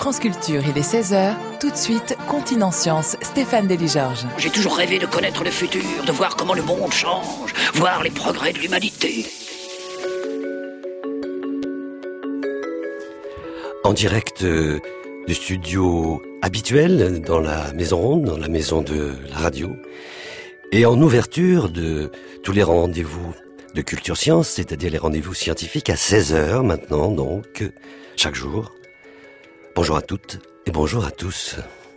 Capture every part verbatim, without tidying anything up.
France Culture, il est seize heures. Tout de suite, Continent Science, Stéphane Delis-Georges. J'ai toujours rêvé de connaître le futur, de voir comment le monde change, voir les progrès de l'humanité. En direct euh, du studio habituel, dans la maison ronde, dans la maison de la radio, et en ouverture de tous les rendez-vous de Culture Science, c'est-à-dire les rendez-vous scientifiques à seize heures maintenant, donc, chaque jour. Bonjour à toutes et bonjour à tous.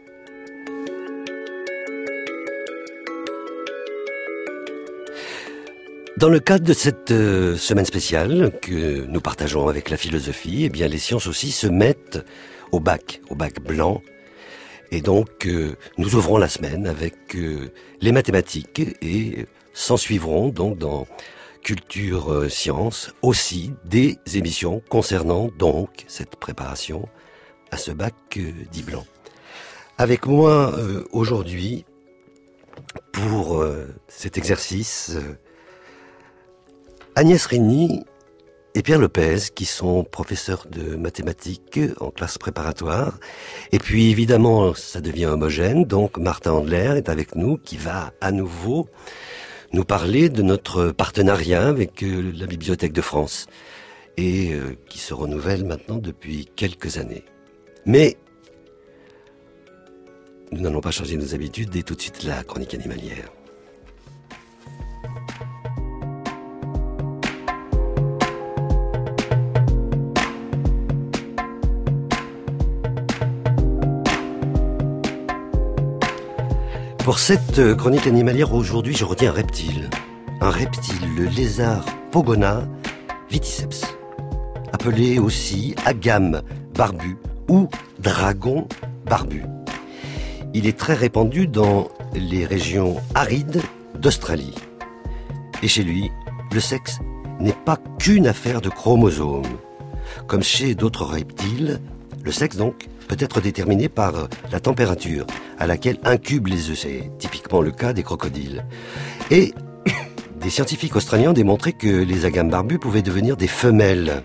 Dans le cadre de cette euh, semaine spéciale que nous partageons avec la philosophie, eh bien les sciences aussi se mettent au bac, au bac blanc. Et donc euh, nous ouvrons la semaine avec euh, les mathématiques et s'en suivront donc dans Culture euh, Science aussi des émissions concernant donc cette préparation à ce bac euh, dit blanc. Avec moi euh, aujourd'hui pour euh, cet exercice euh, Agnès Régny et Pierre Lopez, qui sont professeurs de mathématiques en classe préparatoire. Et puis évidemment, ça devient homogène, donc Martin Andler est avec nous, qui va à nouveau nous parler de notre partenariat avec euh, la Bibliothèque de France, et euh, qui se renouvelle maintenant depuis quelques années. Mais nous n'allons pas changer nos habitudes, et tout de suite la chronique animalière. Pour cette chronique animalière, aujourd'hui, je retiens un reptile. Un reptile, le lézard Pogona viticeps, appelé aussi agame barbu ou dragon barbu. Il est très répandu dans les régions arides d'Australie. Et chez lui, le sexe n'est pas qu'une affaire de chromosomes. Comme chez d'autres reptiles, le sexe donc peut être déterminé par la température à laquelle incubent les œufs. C'est typiquement le cas des crocodiles. Et des scientifiques australiens ont démontré que les agames barbus pouvaient devenir des femelles,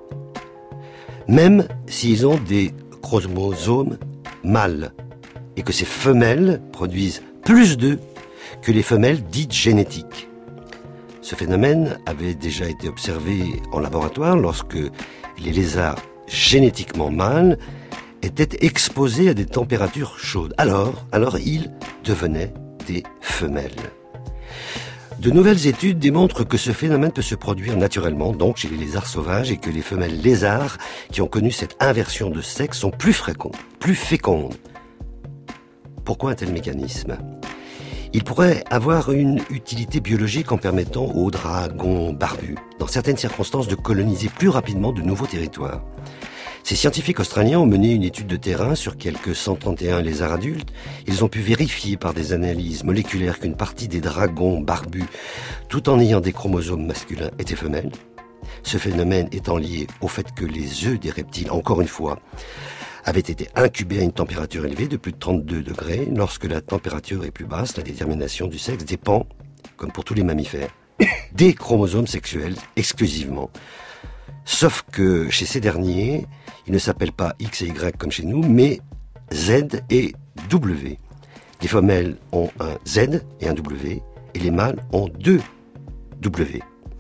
même s'ils ont des chromosomes mâles, et que ces femelles produisent plus d'œufs que les femelles dites génétiques. Ce phénomène avait déjà été observé en laboratoire lorsque les lézards génétiquement mâles étaient exposés à des températures chaudes. Alors, alors ils devenaient des femelles. De nouvelles études démontrent que ce phénomène peut se produire naturellement, donc chez les lézards sauvages, et que les femelles lézards qui ont connu cette inversion de sexe sont plus fréquentes, plus fécondes. Pourquoi un tel mécanisme ? Il pourrait avoir une utilité biologique en permettant aux dragons barbus, dans certaines circonstances, de coloniser plus rapidement de nouveaux territoires. Ces scientifiques australiens ont mené une étude de terrain sur quelques cent trente et un lézards adultes. Ils ont pu vérifier par des analyses moléculaires qu'une partie des dragons barbus, tout en ayant des chromosomes masculins, étaient femelles. Ce phénomène étant lié au fait que les œufs des reptiles, encore une fois, avaient été incubés à une température élevée de plus de trente-deux degrés. Lorsque la température est plus basse, la détermination du sexe dépend, comme pour tous les mammifères, des chromosomes sexuels exclusivement. Sauf que chez ces derniers, ils ne s'appellent pas X et Y comme chez nous, mais Z et W. Les femelles ont un Z et un W, et les mâles ont deux W.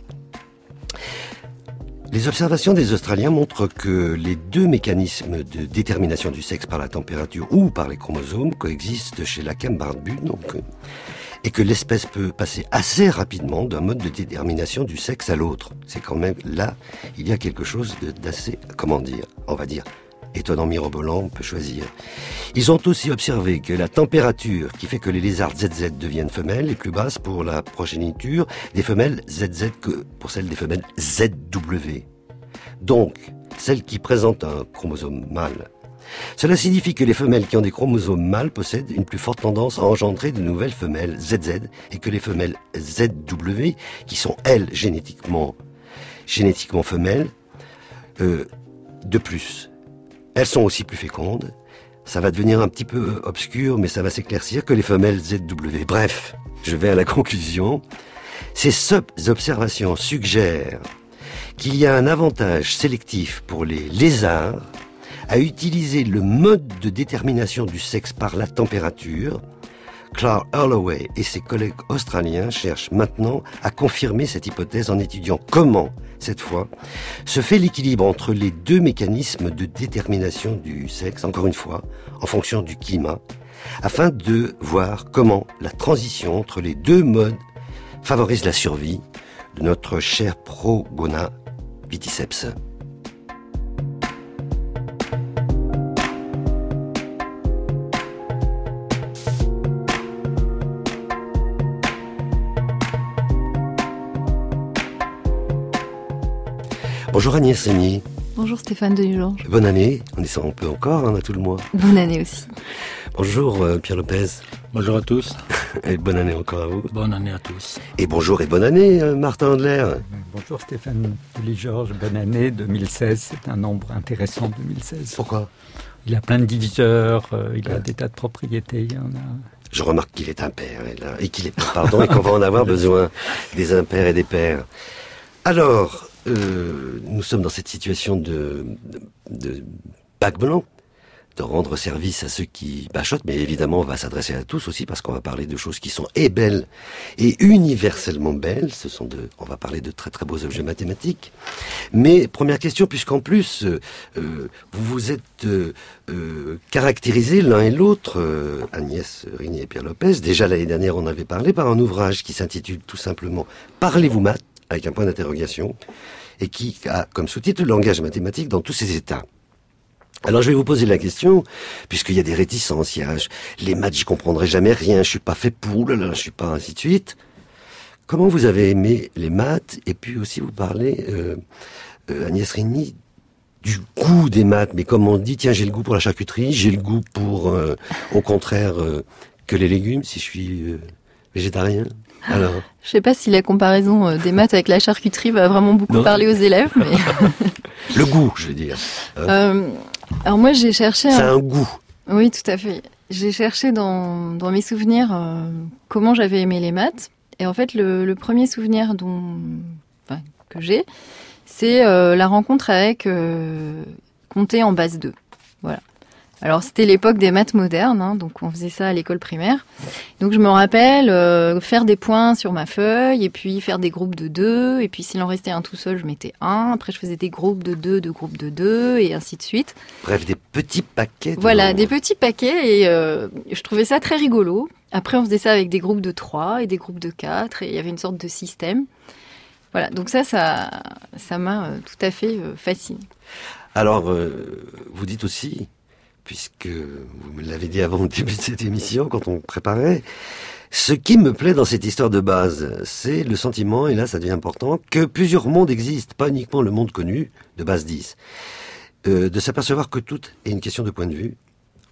Les observations des Australiens montrent que les deux mécanismes de détermination du sexe par la température ou par les chromosomes coexistent chez l'agame barbu, donc, et que l'espèce peut passer assez rapidement d'un mode de détermination du sexe à l'autre. C'est quand même là, il y a quelque chose de, d'assez, comment dire, on va dire, étonnant, mirobolant, on peut choisir. Ils ont aussi observé que la température qui fait que les lézards Z Z deviennent femelles est plus basse pour la progéniture des femelles Z Z que pour celle des femelles Z W. Donc, celles qui présentent un chromosome mâle. Cela signifie que les femelles qui ont des chromosomes mâles possèdent une plus forte tendance à engendrer de nouvelles femelles Z Z et que les femelles Z W, qui sont elles génétiquement, génétiquement femelles, euh, de plus. Elles sont aussi plus fécondes. Ça va devenir un petit peu obscur, mais ça va s'éclaircir que les femelles Z W. Bref, je vais à la conclusion. Ces observations suggèrent qu'il y a un avantage sélectif pour les lézards a utilisé le mode de détermination du sexe par la température. Clark Holloway et ses collègues australiens cherchent maintenant à confirmer cette hypothèse en étudiant comment, cette fois, se fait l'équilibre entre les deux mécanismes de détermination du sexe, encore une fois, en fonction du climat, afin de voir comment la transition entre les deux modes favorise la survie de notre cher Progona viticeps. Bonjour Agnès Régnier. Bonjour Stéphane Delisle-Georges. Bonne année, on est un peu encore, on a tout le mois. Bonne année aussi. Bonjour euh, Pierre Lopez. Bonjour à tous. Et bonne année encore à vous. Bonne année à tous. Et bonjour et bonne année euh, Martin Andler. Bonjour Stéphane Delisle-Georges, bonne année deux mille seize, c'est un nombre intéressant deux mille seize. Pourquoi ? Il a plein de diviseurs, euh, il a des tas de propriétés, il y en a... Je remarque qu'il est impair et, là, et qu'il est pardon et qu'on va en avoir besoin des impairs et des pairs. Alors, euh, nous sommes dans cette situation de, de, de bac blanc, de rendre service à ceux qui bachotent, mais évidemment on va s'adresser à tous aussi parce qu'on va parler de choses qui sont et belles et universellement belles. Ce sont de, on va parler de très très beaux objets mathématiques. Mais première question, puisqu'en plus euh, euh, vous vous êtes euh, euh, caractérisés l'un et l'autre, euh, Agnès Régnier et Pierre Lopez. Déjà l'année dernière on avait parlé par un ouvrage qui s'intitule tout simplement Parlez-vous maths avec un point d'interrogation et qui a comme sous-titre le langage mathématique dans tous ses états. Alors je vais vous poser la question, puisqu'il y a des réticences, il y a les maths, j'y comprendrai jamais rien, je suis pas fait pour, là, là, je suis pas, ainsi de suite. Comment vous avez aimé les maths, et puis aussi vous parlez, euh, euh, Agnès Régnier, du goût des maths, mais comme on dit, tiens, j'ai le goût pour la charcuterie, j'ai le goût pour, euh, au contraire, euh, que les légumes, si je suis euh, végétarien. Alors. Je sais pas si la comparaison euh, des maths avec la charcuterie va vraiment beaucoup non. parler aux élèves, mais... Le goût, je veux dire. Hein euh, alors moi, j'ai cherché... C'est un... un goût. Oui, tout à fait. J'ai cherché dans, dans mes souvenirs euh, comment j'avais aimé les maths. Et en fait, le, le premier souvenir dont, enfin, que j'ai, c'est euh, la rencontre avec euh, compter en base deux. Voilà. Alors, c'était l'époque des maths modernes, hein, donc on faisait ça à l'école primaire. Donc, je me rappelle euh, faire des points sur ma feuille, et puis faire des groupes de deux, et puis s'il en restait un tout seul, je mettais un. Après, je faisais des groupes de deux, de groupes de deux, et ainsi de suite. Bref, des petits paquets. De voilà, nombres. Des petits paquets, et euh, je trouvais ça très rigolo. Après, on faisait ça avec des groupes de trois et des groupes de quatre, et il y avait une sorte de système. Voilà, donc ça, ça, ça m'a euh, tout à fait euh, fascinée. Alors, euh, vous dites aussi... puisque vous me l'avez dit avant le début de cette émission, quand on préparait, ce qui me plaît dans cette histoire de base, c'est le sentiment, et là ça devient important, que plusieurs mondes existent, pas uniquement le monde connu de base dix. Euh, de s'apercevoir que tout est une question de point de vue.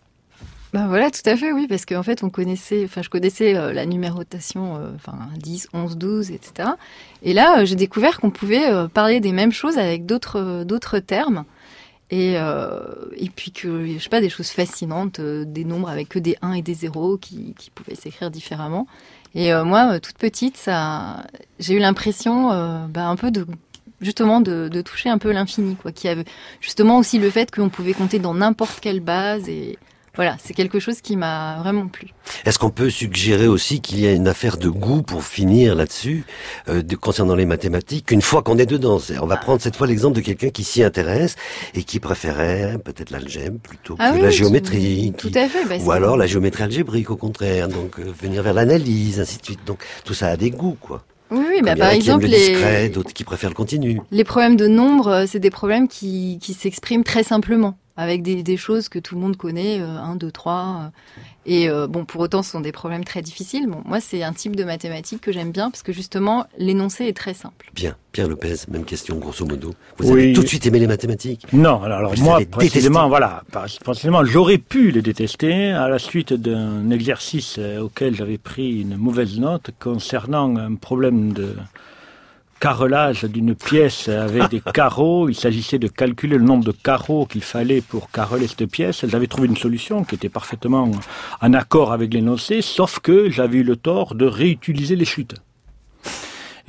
Ben voilà, tout à fait, oui, parce qu'en fait, on connaissait, enfin, je connaissais euh, la numérotation, euh, enfin, dix, onze, douze, et cetera. Et là, euh, j'ai découvert qu'on pouvait euh, parler des mêmes choses avec d'autres, euh, d'autres termes. Et, euh, et puis que, je sais pas, des choses fascinantes, euh, des nombres avec que des un et des zéro qui, qui pouvaient s'écrire différemment. Et euh, moi, toute petite, ça, j'ai eu l'impression, euh, bah, un peu de, justement, de, de toucher un peu l'infini, quoi. Qui avait justement aussi le fait qu'on pouvait compter dans n'importe quelle base et voilà, c'est quelque chose qui m'a vraiment plu. Est-ce qu'on peut suggérer aussi qu'il y a une affaire de goût pour finir là-dessus, euh, de, concernant les mathématiques, une fois qu'on est dedans? On va prendre cette fois l'exemple de quelqu'un qui s'y intéresse et qui préférait peut-être l'algèbre plutôt que ah oui, la oui, géométrie. Tout, qui, tout à fait. Bah, ou alors la géométrie algébrique au contraire, donc euh, venir vers l'analyse, ainsi de suite. Donc tout ça a des goûts, quoi. Oui, oui, bah, par exemple, le les... discret, d'autres qui préfèrent le continu. Les problèmes de nombre, c'est des problèmes qui, qui s'expriment très simplement, avec des, des choses que tout le monde connaît, euh, un, deux, trois. Euh, et euh, bon, pour autant, ce sont des problèmes très difficiles. Bon, moi, c'est un type de mathématiques que j'aime bien, parce que justement, l'énoncé est très simple. Bien. Pierre Lopez, même question, grosso modo. Vous oui. avez tout de suite aimé les mathématiques? Non, alors Vous moi, précisément, voilà, précisément, j'aurais pu les détester à la suite d'un exercice auquel j'avais pris une mauvaise note concernant un problème de carrelage d'une pièce avec des carreaux. Il s'agissait de calculer le nombre de carreaux qu'il fallait pour carreler cette pièce. J'avais trouvé une solution qui était parfaitement en accord avec l'énoncé, sauf que j'avais eu le tort de réutiliser les chutes.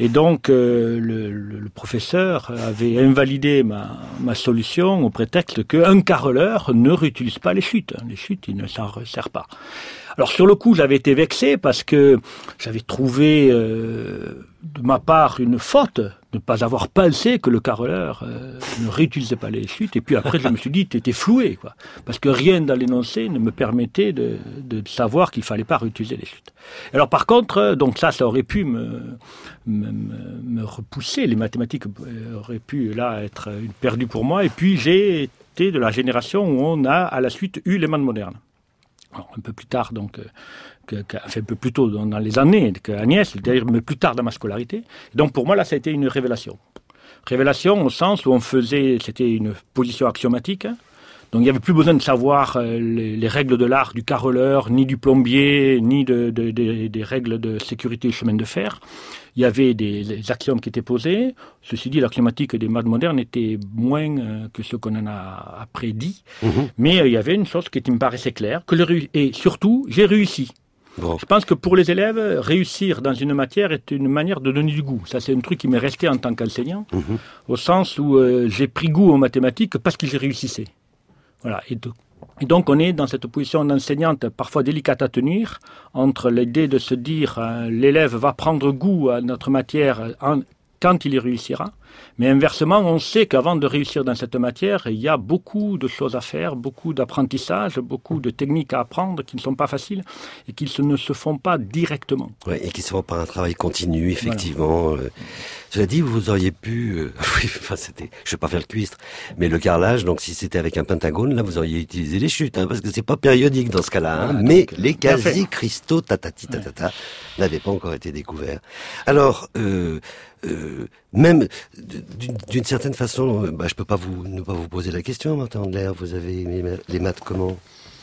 Et donc, euh, le, le, le professeur avait invalidé ma, ma solution au prétexte qu'un carreleur ne réutilise pas les chutes. Les chutes, il ne s'en resserre pas. Alors, sur le coup, j'avais été vexé parce que j'avais trouvé, euh, de ma part, une faute de ne pas avoir pensé que le carreleur euh, ne réutilisait pas les chutes. Et puis après, je me suis dit, t'étais floué, quoi. Parce que rien dans l'énoncé ne me permettait de, de savoir qu'il fallait pas réutiliser les chutes. Alors, par contre, donc ça, ça aurait pu me, me, me repousser. Les mathématiques auraient pu, là, être perdues pour moi. Et puis, j'ai été de la génération où on a, à la suite, eu les maths modernes. Alors, un peu plus tard, donc, euh, que, que, enfin, un peu plus tôt dans, dans les années qu'Agnès, c'est-à-dire mais plus tard dans ma scolarité. Et donc, pour moi, là, ça a été une révélation. Révélation au sens où on faisait, c'était une position axiomatique. Hein. Donc, il n'y avait plus besoin de savoir euh, les, les règles de l'art du carreleur, ni du plombier, ni de, de, de, des règles de sécurité du chemin de fer. Il y avait des, des axiomes qui étaient posés. Ceci dit, l'axiomatique des maths modernes était moins euh, que ce qu'on en a après dit. Mmh. Mais euh, il y avait une chose qui me paraissait claire, que le, et surtout, j'ai réussi. Bon. Je pense que pour les élèves, réussir dans une matière est une manière de donner du goût. Ça, c'est un truc qui m'est resté en tant qu'enseignant, mmh. au sens où euh, j'ai pris goût aux mathématiques parce qu'ils réussissaient. Voilà. Et, de, et donc, on est dans cette position d'enseignante parfois délicate à tenir, entre l'idée de se dire euh, l'élève va prendre goût à notre matière en, quand il y réussira. Mais inversement, on sait qu'avant de réussir dans cette matière, il y a beaucoup de choses à faire, beaucoup d'apprentissage, beaucoup de techniques à apprendre qui ne sont pas faciles et qui ne se font pas directement. Oui, et qui se font par un travail continu, effectivement. Voilà. Euh, cela dit, vous auriez pu... Euh, oui, enfin, c'était... Je ne vais pas faire le cuistre, mais le carrelage, donc si c'était avec un pentagone, là, vous auriez utilisé les chutes, hein, parce que c'est pas périodique dans ce cas-là. Hein, ah, mais donc, les quasi-cristaux tatati tatata ouais. n'avaient pas encore été découverts. Alors... Euh, Euh, même d'une, d'une certaine façon, bah, je peux pas vous ne pas vous poser la question, Martin Andler. Vous avez aimé les maths comment?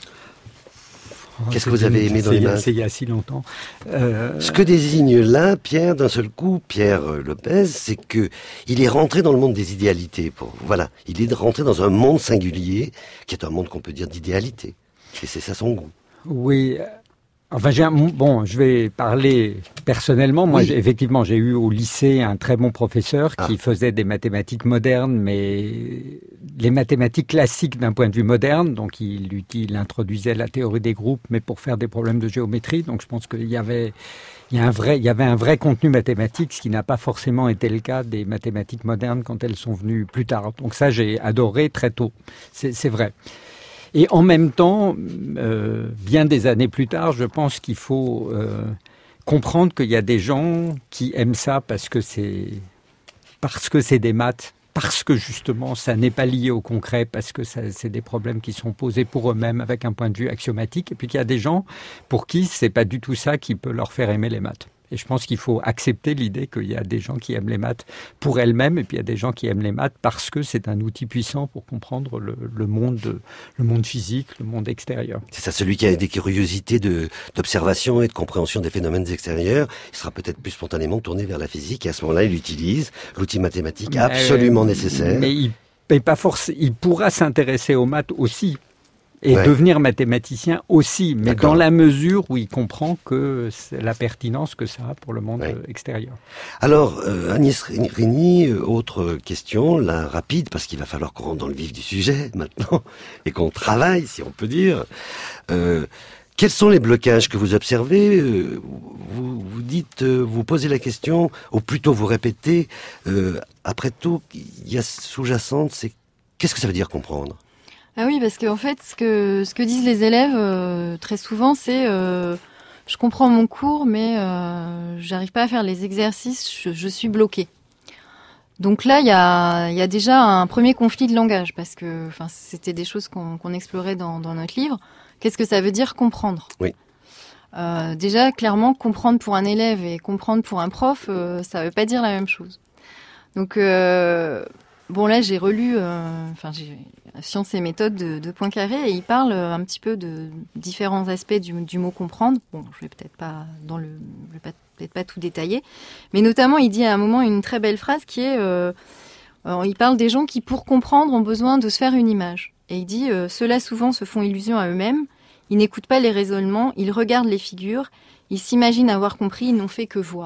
Qu'est-ce que vous avez aimé dans les maths? C'est il y a si longtemps. Euh... Ce que désigne là Pierre, d'un seul coup, Pierre Lopez, c'est que il est rentré dans le monde des idéalités. Pour, voilà, il est rentré dans un monde singulier, qui est un monde qu'on peut dire d'idéalité. Et c'est ça son goût. Oui. Enfin, j'ai un, bon, je vais parler personnellement. Moi, oui. j'ai, effectivement, j'ai eu au lycée un très bon professeur qui ah. faisait des mathématiques modernes, mais les mathématiques classiques d'un point de vue moderne. Donc, il, il introduisait la théorie des groupes, mais pour faire des problèmes de géométrie. Donc, je pense qu'il y avait, il y a un vrai, il y avait un vrai contenu mathématique, ce qui n'a pas forcément été le cas des mathématiques modernes quand elles sont venues plus tard. Donc, ça, j'ai adoré très tôt. C'est, c'est vrai. Et en même temps, euh, bien des années plus tard, je pense qu'il faut euh, comprendre qu'il y a des gens qui aiment ça parce que c'est parce que c'est des maths, parce que justement ça n'est pas lié au concret, parce que ça, c'est des problèmes qui sont posés pour eux-mêmes avec un point de vue axiomatique. Et puis qu'il y a des gens pour qui c'est pas du tout ça qui peut leur faire aimer les maths. Et je pense qu'il faut accepter l'idée qu'il y a des gens qui aiment les maths pour elles-mêmes et puis il y a des gens qui aiment les maths parce que c'est un outil puissant pour comprendre le, le monde, le monde physique, le monde extérieur. C'est ça, celui qui a des curiosités de, d'observation et de compréhension des phénomènes extérieurs, il sera peut-être plus spontanément tourné vers la physique et à ce moment-là, il utilise l'outil mathématique mais absolument euh, nécessaire. Mais il, mais pas forcément, il pourra s'intéresser aux maths aussi. Et ouais. devenir mathématicien aussi, mais D'accord. dans la mesure où il comprend que c'est la pertinence que ça a pour le monde ouais. extérieur. Alors, euh, Agnès Régnier, autre question, là, rapide, parce qu'il va falloir qu'on rentre dans le vif du sujet maintenant, et qu'on travaille, si on peut dire. Euh, quels sont les blocages que vous observez? euh, vous, vous dites, euh, vous posez la question, ou plutôt vous répétez, euh, après tout, il y a sous-jacente, c'est qu'est-ce que ça veut dire comprendre? Ah oui, parce qu'en fait, ce que ce que disent les élèves euh, très souvent, c'est euh, je comprends mon cours, mais euh, j'arrive pas à faire les exercices, je, je suis bloquée. Donc là, il y a il y a déjà un premier conflit de langage parce que enfin c'était des choses qu'on, qu'on explorait dans dans notre livre. Qu'est-ce que ça veut dire comprendre? Oui. Euh, déjà, clairement, comprendre pour un élève et comprendre pour un prof, euh, ça veut pas dire la même chose. Donc euh, bon là, j'ai relu, euh, enfin j'ai Sciences et méthodes de, de Poincaré et il parle un petit peu de différents aspects du, du mot comprendre. Bon, je vais peut-être pas dans le, je vais pas, peut-être pas tout détailler, mais notamment il dit à un moment une très belle phrase qui est, euh, alors, il parle des gens qui pour comprendre ont besoin de se faire une image et il dit euh, ceux-là souvent se font illusion à eux-mêmes, ils n'écoutent pas les raisonnements, ils regardent les figures, ils s'imaginent avoir compris, ils n'ont fait que voir.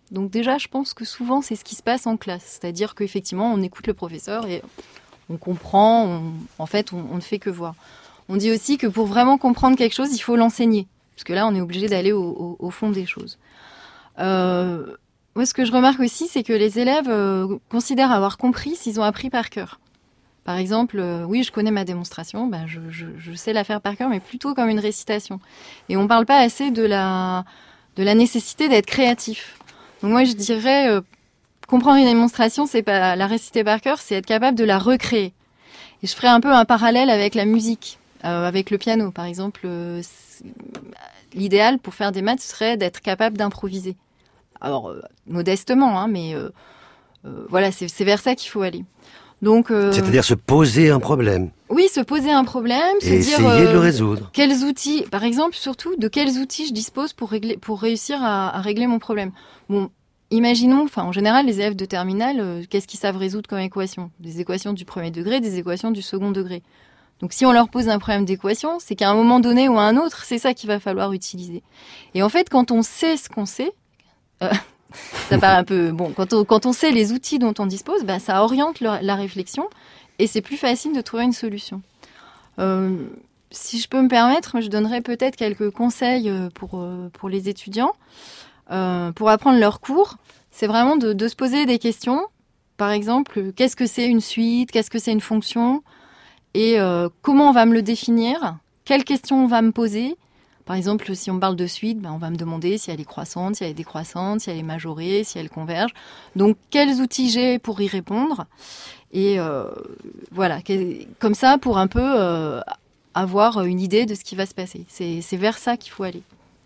Donc déjà, je pense que souvent, c'est ce qui se passe en classe. C'est-à-dire qu'effectivement, on écoute le professeur et on comprend, on, en fait, on, on ne fait que voir. On dit aussi que pour vraiment comprendre quelque chose, il faut l'enseigner. Parce que là, on est obligé d'aller au, au, au fond des choses. Euh, moi, ce que je remarque aussi, c'est que les élèves euh, considèrent avoir compris s'ils ont appris par cœur. Par exemple, euh, oui, je connais ma démonstration, ben je, je, je sais la faire par cœur, mais plutôt comme une récitation. Et on ne parle pas assez de la, de la nécessité d'être créatif. Donc moi, je dirais, euh, comprendre une démonstration, c'est pas la réciter par cœur, c'est être capable de la recréer. Et je ferai un peu un parallèle avec la musique, euh, avec le piano. Par exemple, euh, l'idéal pour faire des maths serait d'être capable d'improviser. Alors, euh, modestement, hein, mais euh, euh, voilà, c'est, c'est vers ça qu'il faut aller. Donc, euh, c'est-à-dire se poser un problème. Oui, se poser un problème, se et dire essayer euh, de le résoudre. Quels outils, par exemple, surtout, de quels outils je dispose pour régler, pour réussir à, à régler mon problème. Bon, imaginons, enfin, en général, les élèves de terminale, euh, qu'est-ce qu'ils savent résoudre comme équation ? Des équations du premier degré, des équations du second degré. Donc, si on leur pose un problème d'équation, c'est qu'à un moment donné ou à un autre, c'est ça qu'il va falloir utiliser. Et en fait, quand on sait ce qu'on sait. Euh, Ça paraît un peu bon. Quand on, quand on sait les outils dont on dispose, ben, ça oriente le, la réflexion et c'est plus facile de trouver une solution. Euh, si je peux me permettre, je donnerais peut-être quelques conseils pour, pour les étudiants. Euh, pour apprendre leur cours, c'est vraiment de, de se poser des questions. Par exemple, qu'est-ce que c'est une suite ? Qu'est-ce que c'est une fonction ? Et euh, comment on va me le définir ? Quelles questions on va me poser ? Par exemple, si on parle de suite, ben on va me demander si elle est croissante, si elle est décroissante, si elle est majorée, si elle converge. Donc, quels outils j'ai pour y répondre ? Et euh, voilà, comme ça, pour un peu euh, avoir une idée de ce qui va se passer. C'est, c'est vers ça qu'il faut aller.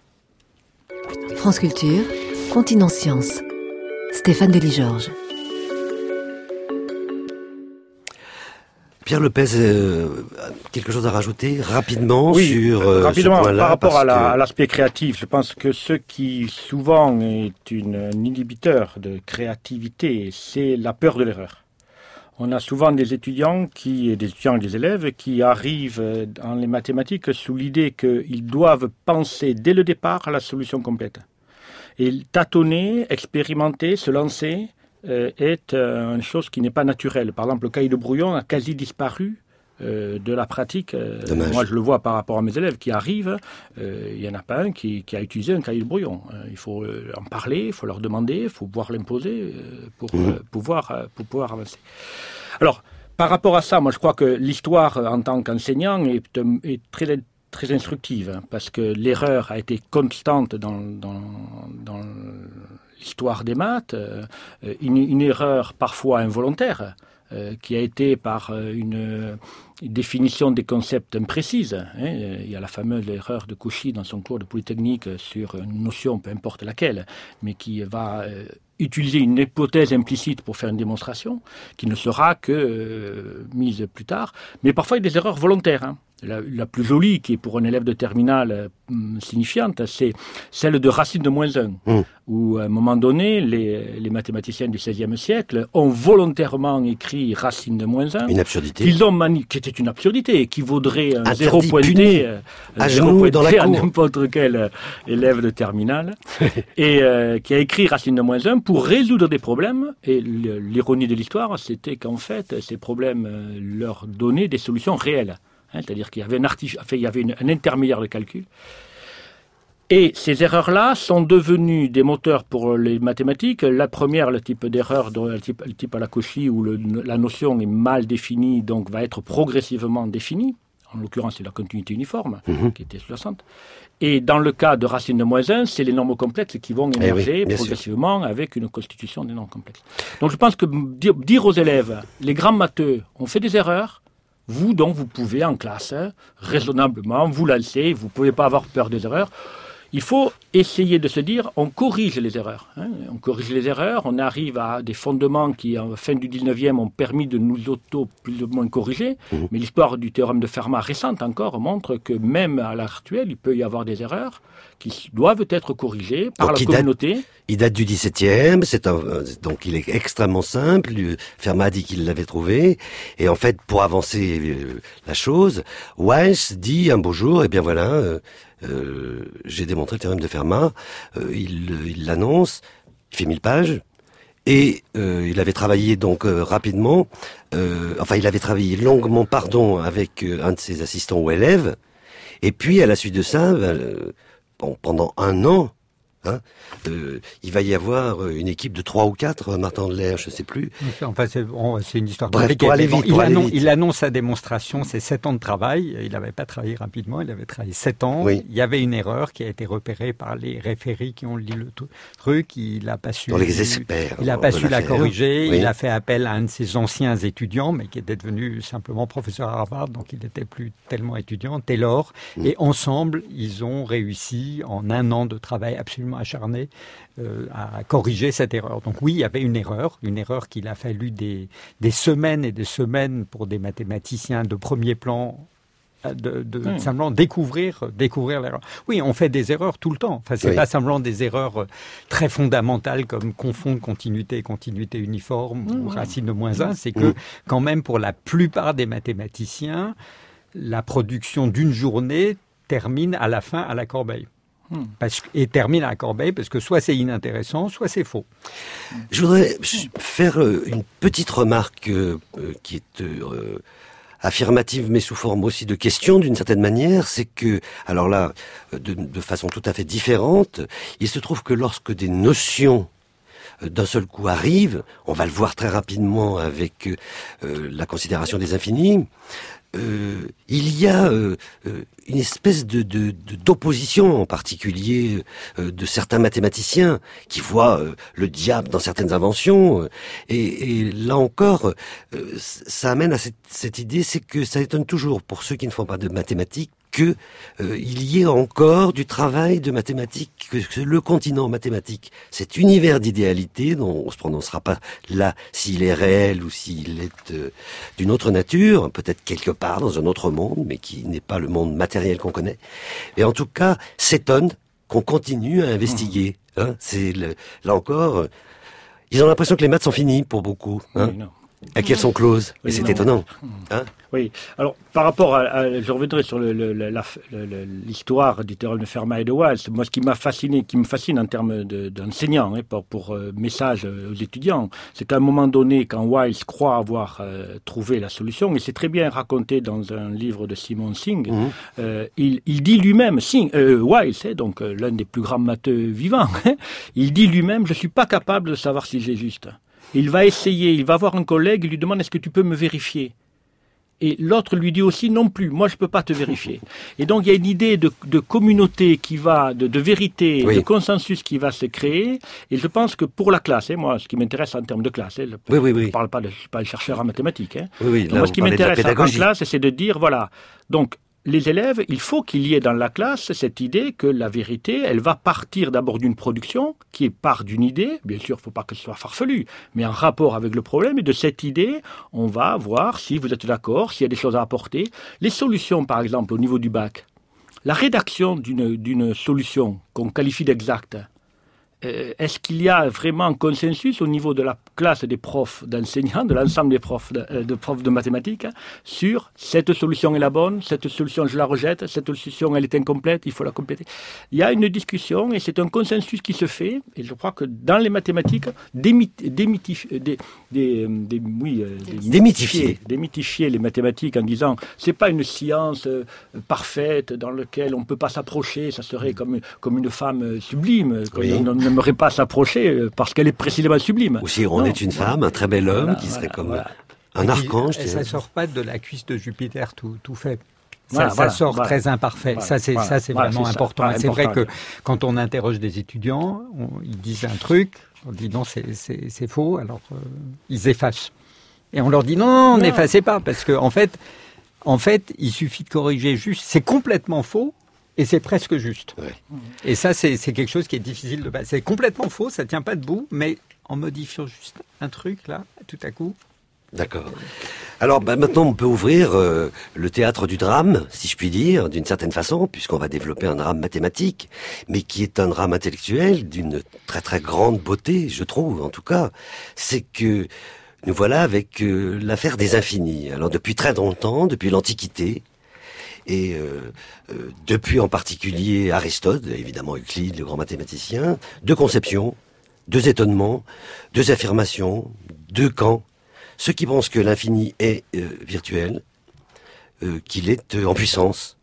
France Culture, Continent Science. Stéphane Delis-Georges. Pierre Lepez, euh, quelque chose à rajouter rapidement oui, sur euh, rapidement, ce point-là, par rapport à, la, que... à l'aspect créatif, je pense que ce qui souvent est une, un inhibiteur de créativité, c'est la peur de l'erreur. On a souvent des étudiants, qui, des étudiants et des élèves qui arrivent dans les mathématiques sous l'idée qu'ils doivent penser dès le départ à la solution complète. Et tâtonner, expérimenter, se lancer euh, est euh, une chose qui n'est pas naturelle. Par exemple, le cahier de brouillon a quasi disparu euh, de la pratique. Euh, moi, je le vois par rapport à mes élèves qui arrivent. Euh, il n'y en a pas un qui, qui a utilisé un cahier de brouillon. Euh, il faut euh, en parler, il faut leur demander, il faut pouvoir l'imposer euh, pour, mmh. euh, pouvoir, euh, pour pouvoir avancer. Alors, par rapport à ça, moi, je crois que l'histoire en tant qu'enseignant est, est très très instructive, hein, parce que l'erreur a été constante dans, dans, dans l'histoire des maths, euh, une, une erreur parfois involontaire, euh, qui a été par une, une définition des concepts imprécise. Hein. Il y a la fameuse erreur de Cauchy dans son cours de Polytechnique sur une notion, peu importe laquelle, mais qui va euh, utiliser une hypothèse implicite pour faire une démonstration, qui ne sera que euh, mise plus tard. Mais parfois, il y a des erreurs volontaires, hein. La, la plus jolie, qui est pour un élève de terminale euh, signifiante, c'est celle de racine de moins un, mmh. où à un moment donné, les, les mathématiciens du seizième siècle ont volontairement écrit racine de moins un. Une absurdité. Qu'ils ont mani- qui était une absurdité, qui vaudrait un Interdit, zéro pointé, euh, à, zéro pointé dans la à cour. n'importe quel euh, élève de terminale, et euh, qui a écrit racine de moins un pour résoudre des problèmes. Et l'ironie de l'histoire, c'était qu'en fait, ces problèmes euh, leur donnaient des solutions réelles. Hein, c'est-à-dire qu'il y avait, un, artif- enfin, il y avait une, un intermédiaire de calcul. Et ces erreurs-là sont devenues des moteurs pour les mathématiques. La première, le type d'erreur, le type, le type à la Cauchy, où le, la notion est mal définie, donc va être progressivement définie. En l'occurrence, c'est la continuité uniforme, mmh. qui était sous-jacente. Et dans le cas de racine de moins un, c'est les nombres complexes qui vont émerger eh oui, progressivement sûr. Avec une constitution des nombres complexes. Donc je pense que dire, dire aux élèves, les grands matheux ont fait des erreurs, vous, donc, vous pouvez, en classe, hein, raisonnablement, vous lancer, vous ne pouvez pas avoir peur des erreurs. Il faut essayer de se dire, on corrige les erreurs. Hein, on corrige les erreurs, on arrive à des fondements qui, en fin du dix-neuvième, ont permis de nous auto plus ou moins corriger. Mmh. Mais l'histoire du théorème de Fermat, récente encore, montre que même à l'heure actuelle, il peut y avoir des erreurs qui doivent être corrigées par donc la il communauté. Date, il date du dix-septième, c'est un, donc il est extrêmement simple. Fermat a dit qu'il l'avait trouvé. Et en fait, pour avancer la chose, Weiss dit un beau jour, eh bien voilà... Euh, Euh, j'ai démontré le théorème de Fermat, euh, il, il l'annonce, il fait mille pages, et euh, il avait travaillé donc euh, rapidement, euh, enfin il avait travaillé longuement, pardon, avec euh, un de ses assistants ou élèves, et puis à la suite de ça, ben, euh, bon, pendant un an, Hein, euh, il va y avoir une équipe de trois ou quatre, Martin Adler, je ne sais plus. Enfin, c'est, bon, c'est une histoire Bref, compliquée. pour aller vite, il, pour aller annonce, vite. il annonce sa démonstration, c'est sept ans de travail. Il n'avait pas travaillé rapidement, il avait travaillé sept ans. Oui. Il y avait une erreur qui a été repérée par les référés qui ont lu le truc. Il n'a pas su. Dans les experts. Il n'a pas su la corriger. Oui. Il a fait appel à un de ses anciens étudiants, mais qui était devenu simplement professeur à Harvard, donc il n'était plus tellement étudiant, Taylor. Mm. Et ensemble, ils ont réussi, en un an de travail absolument acharné, Euh, à corriger cette erreur. Donc oui, il y avait une erreur, une erreur qu'il a fallu des, des semaines et des semaines pour des mathématiciens de premier plan de, de mmh. simplement découvrir, découvrir l'erreur. Oui, on fait des erreurs tout le temps. Enfin, c'est oui. pas simplement des erreurs très fondamentales comme confondre continuité et continuité uniforme mmh. ou racine de moins un. C'est que mmh. quand même pour la plupart des mathématiciens, la production d'une journée termine à la fin à la corbeille. Parce que, et termine à la corbeille parce que soit c'est inintéressant, soit c'est faux. Je voudrais faire une petite remarque euh, qui est euh, affirmative mais sous forme aussi de question d'une certaine manière. C'est que, alors là, de, de façon tout à fait différente, il se trouve que lorsque des notions d'un seul coup arrivent, on va le voir très rapidement avec euh, la considération des infinis, Euh, il y a euh, une espèce de, de, de d'opposition, en particulier euh, de certains mathématiciens qui voient euh, le diable dans certaines inventions. Euh, et, et là encore, euh, ça amène à cette, cette idée, c'est que ça étonne toujours pour ceux qui ne font pas de mathématiques que euh, il y ait encore du travail de mathématiques, que, que le continent mathématique, cet univers d'idéalité dont on se prononcera pas là s'il est réel ou s'il est euh, d'une autre nature, peut-être quelque part dans un autre monde, mais qui n'est pas le monde matériel qu'on connaît. Et en tout cas, s'étonne qu'on continue à investiguer. Hein, c'est le, là encore, euh, ils ont l'impression que les maths sont finis pour beaucoup. Hein. Oui, non. À qu'elles sont closes. Oui, et c'est non. étonnant. Hein. Oui. Alors, par rapport à, à je reviendrai sur le, le, la, le, l'histoire du théorème de Fermat et de Wiles. Moi, ce qui m'a fasciné, qui me fascine en termes de, d'enseignant, hein, pour, pour euh, message aux étudiants, c'est qu'à un moment donné, quand Wiles croit avoir euh, trouvé la solution, et c'est très bien raconté dans un livre de Simon Singh, mmh. euh, il, il dit lui-même, Singh, euh, Wiles, hein, donc euh, l'un des plus grands matheux vivants, hein, il dit lui-même, je suis pas capable de savoir si j'ai juste. Il va essayer, il va voir un collègue, il lui demande est-ce que tu peux me vérifier ? Et l'autre lui dit aussi non plus, moi je peux pas te vérifier. Et donc il y a une idée de, de communauté qui va, de, de vérité, oui. de consensus qui va se créer. Et je pense que pour la classe, hein, moi ce qui m'intéresse en termes de classe, hein, oui, oui, oui. je ne parle pas de, je suis pas un chercheur en mathématiques. Hein. Oui, oui, là, moi ce qui m'intéresse en classe, c'est de dire voilà, donc les élèves, il faut qu'il y ait dans la classe cette idée que la vérité, elle va partir d'abord d'une production qui part d'une idée. Bien sûr, il ne faut pas que ce soit farfelu, mais en rapport avec le problème. Et de cette idée, on va voir si vous êtes d'accord, s'il y a des choses à apporter. Les solutions, par exemple, au niveau du bac. La rédaction d'une, d'une solution qu'on qualifie d'exacte, euh, est-ce qu'il y a vraiment un consensus au niveau de la classe des profs d'enseignants, de l'ensemble des profs de, de profs de mathématiques, hein, sur cette solution est la bonne, cette solution je la rejette, cette solution elle est incomplète, il faut la compléter. Il y a une discussion et c'est un consensus qui se fait, et je crois que dans les mathématiques, démythifier, démythifier, des, des, des, oui, démythifier, démythifier les mathématiques en disant c'est pas une science euh, parfaite dans laquelle on peut pas s'approcher, ça serait comme, comme une femme sublime, oui. on n'aimerait pas s'approcher parce qu'elle est précisément sublime. Ou si on non, est une voilà. femme, un très bel homme voilà, qui serait voilà, comme voilà. un archange. Et, et ça sort pas de la cuisse de Jupiter tout, tout fait. Ça, voilà, ça voilà, sort voilà, très imparfait. Voilà, ça, c'est, voilà, ça, c'est voilà, vraiment c'est important. Ça, c'est important. Vrai que quand on interroge des étudiants, on, ils disent un truc, on dit non, c'est, c'est, c'est faux, alors euh, ils effacent. Et on leur dit non, non, n'effacez pas, parce que en fait, en fait, il suffit de corriger juste. C'est complètement faux. Et c'est presque juste. Ouais. Et ça, c'est, c'est quelque chose qui est difficile de passer. C'est complètement faux, ça tient pas debout, mais en modifiant juste un truc, là, tout à coup. D'accord. Alors, bah, maintenant, on peut ouvrir euh, le théâtre du drame, si je puis dire, d'une certaine façon, puisqu'on va développer un drame mathématique, mais qui est un drame intellectuel d'une très très grande beauté, je trouve, en tout cas. C'est que nous voilà avec euh, l'affaire des infinis. Alors, depuis très longtemps, depuis l'Antiquité, et euh, euh, depuis en particulier Aristote, évidemment Euclide, le grand mathématicien, deux conceptions deux étonnements, deux affirmations, deux camps. Ceux qui pensent que l'infini est euh, virtuel, euh, qu'il est euh, en puissance.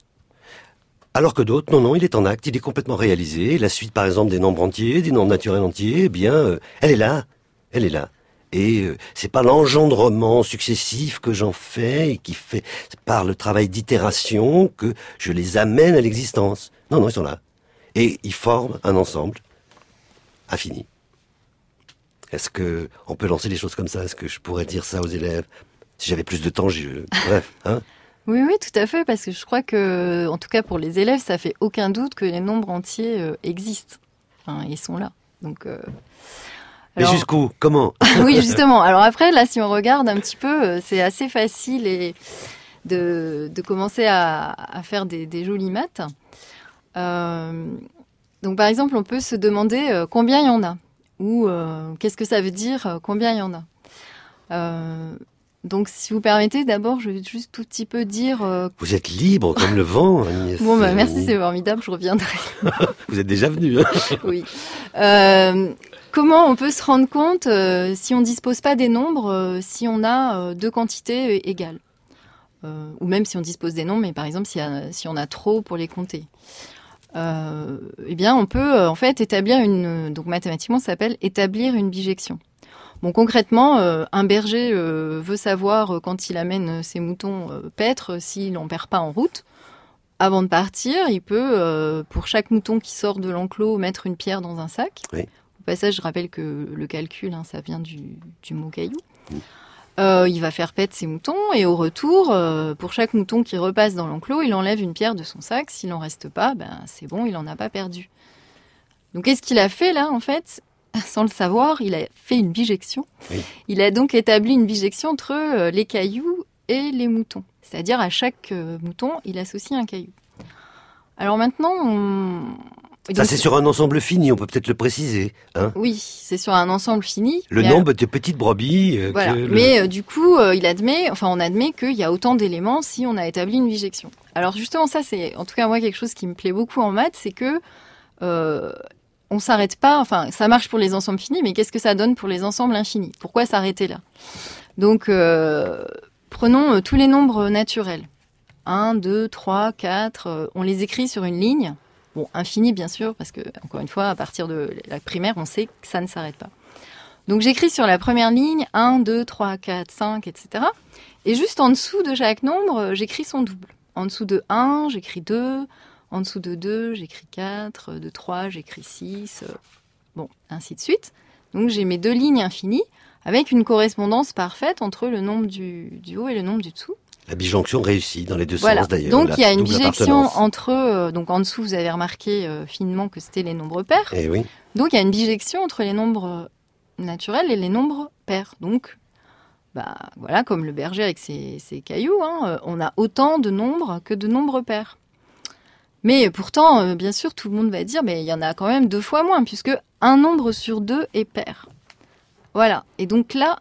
Alors que d'autres, non, non, il est en acte, il est complètement réalisé. La suite, par exemple, des nombres entiers, des nombres naturels entiers, eh bien, euh, elle est là, elle est là. Et euh, c'est pas l'engendrement successif que j'en fais et qui fait, par le travail d'itération, que je les amène à l'existence. Non, non, ils sont là. Et ils forment un ensemble infini. Est-ce que on peut lancer les choses comme ça? Est-ce que je pourrais dire ça aux élèves? Si j'avais plus de temps, je... bref, hein? Oui, oui, tout à fait, parce que je crois que, en tout cas pour les élèves, ça fait aucun doute que les nombres entiers euh, existent. Enfin, ils sont là. Donc, euh... Alors... Mais jusqu'où? Comment? Oui, justement. Alors après, là, si on regarde un petit peu, c'est assez facile et de, de commencer à, à faire des, des jolies maths. Euh... Donc, par exemple, on peut se demander euh, combien il y en a, ou euh, qu'est-ce que ça veut dire euh, combien il y en a. Euh... Donc, si vous permettez, d'abord, je vais juste tout petit peu dire... Euh... Vous êtes libre comme le vent, Agnès. Bon, bah, merci, c'est formidable, je reviendrai. Vous êtes déjà venu. Hein. Oui. Euh, comment on peut se rendre compte, euh, si on ne dispose pas des nombres, euh, si on a euh, deux quantités euh, égales euh, ou même si on dispose des nombres, mais par exemple, si, a, si on a trop pour les compter. Euh, eh bien, on peut, euh, en fait, établir une... Donc, mathématiquement, ça s'appelle établir une bijection. Bon, concrètement, euh, un berger euh, veut savoir euh, quand il amène ses moutons euh, paître s'il n'en perd pas en route. Avant de partir, il peut, euh, pour chaque mouton qui sort de l'enclos, mettre une pierre dans un sac. Oui. Au passage, je rappelle que le calcul, hein, ça vient du, du mot caillou. Oui. Euh, il va faire paître ses moutons et au retour, euh, pour chaque mouton qui repasse dans l'enclos, il enlève une pierre de son sac. S'il n'en reste pas, ben, c'est bon, il n'en a pas perdu. Donc, qu'est-ce qu'il a fait là, en fait ? Sans le savoir, il a fait une bijection. Oui. Il a donc établi une bijection entre les cailloux et les moutons. C'est-à-dire, à chaque mouton, il associe un caillou. Alors maintenant, on... Ça, donc, c'est sur un ensemble fini, on peut peut-être le préciser. Hein, oui, c'est sur un ensemble fini. Le nombre alors... de petites brebis... Euh, voilà. que le... Mais euh, du coup, euh, il admet, enfin, on admet qu'il y a autant d'éléments si on a établi une bijection. Alors justement, ça, c'est en tout cas moi quelque chose qui me plaît beaucoup en maths, c'est que... Euh, on s'arrête pas, enfin, ça marche pour les ensembles finis, mais qu'est-ce que ça donne pour les ensembles infinis? Pourquoi s'arrêter là? Donc, euh, prenons euh, tous les nombres naturels. un, deux, trois, quatre, euh, on les écrit sur une ligne. Bon, infini, bien sûr, parce que, encore une fois, à partir de la primaire, on sait que ça ne s'arrête pas. Donc, j'écris sur la première ligne un, deux, trois, quatre, cinq, et cetera. Et juste en dessous de chaque nombre, j'écris son double. En dessous de un, j'écris deux. En dessous de deux, j'écris quatre, de trois, j'écris six, euh, bon, ainsi de suite. Donc j'ai mes deux lignes infinies avec une correspondance parfaite entre le nombre du, du haut et le nombre du dessous. La bijonction réussit dans les deux voilà. sens d'ailleurs. Donc il y a une bijection entre, euh, donc en dessous vous avez remarqué euh, finement que c'était les nombres pairs. Eh oui. Donc il y a une bijection entre les nombres naturels et les nombres pairs. Donc bah, voilà, comme le berger avec ses, ses cailloux, hein, on a autant de nombres que de nombres pairs. Mais pourtant, euh, bien sûr, tout le monde va dire, mais il y en a quand même deux fois moins, puisque un nombre sur deux est pair. Voilà. Et donc là,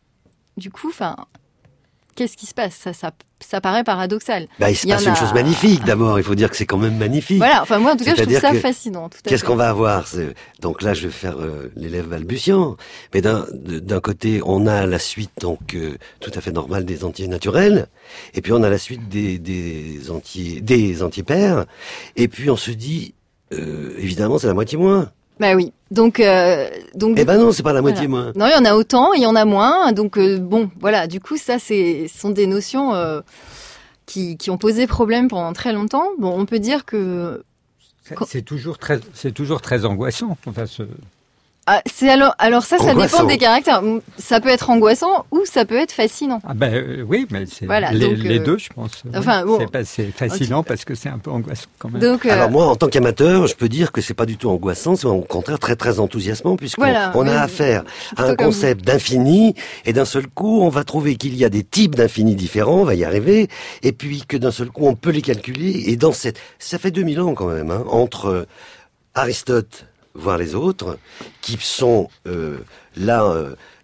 du coup, enfin, qu'est-ce qui se passe? Ça, ça, ça paraît paradoxal. Bah, il se il passe une a... chose magnifique, d'abord. Il faut dire que c'est quand même magnifique. Voilà. Enfin, moi, en tout cas, C'est-à-dire je trouve ça que... fascinant. Tout à Qu'est-ce fait. qu'on va avoir? Donc là, je vais faire euh, l'élève balbutiant. Mais d'un, d'un côté, on a la suite, donc, euh, tout à fait normale des entiers naturels. Et puis, on a la suite des, des entiers, des entiers pairs. Et puis, on se dit, euh, évidemment, c'est la moitié moins. Bah oui. Donc, euh, donc. Eh ben non, c'est pas la moitié voilà. moins. Non, il y en a autant, il y en a moins. Donc euh, bon, voilà. Du coup, ça, c'est, ce sont des notions euh, qui, qui ont posé problème pendant très longtemps. Bon, on peut dire que c'est, c'est toujours très, c'est toujours très angoissant. Enfin, ce... Ah, c'est alors, alors ça, ça angoissant. dépend des caractères. Ça peut être angoissant ou ça peut être fascinant. Ah ben euh, oui, mais c'est voilà, les, donc, les euh, deux, je pense. Enfin, bon, c'est, pas, c'est fascinant okay. Parce que c'est un peu angoissant quand même. Donc, euh, alors moi, en tant qu'amateur, je peux dire que c'est pas du tout angoissant, c'est au contraire très très enthousiasmant, puisqu'on voilà, on a affaire à un concept d'infini, et d'un seul coup, on va trouver qu'il y a des types d'infini différents, on va y arriver, et puis que d'un seul coup, on peut les calculer, et dans cette, ça fait deux mille ans quand même, hein, entre Aristote voire les autres, qui sont euh, là euh,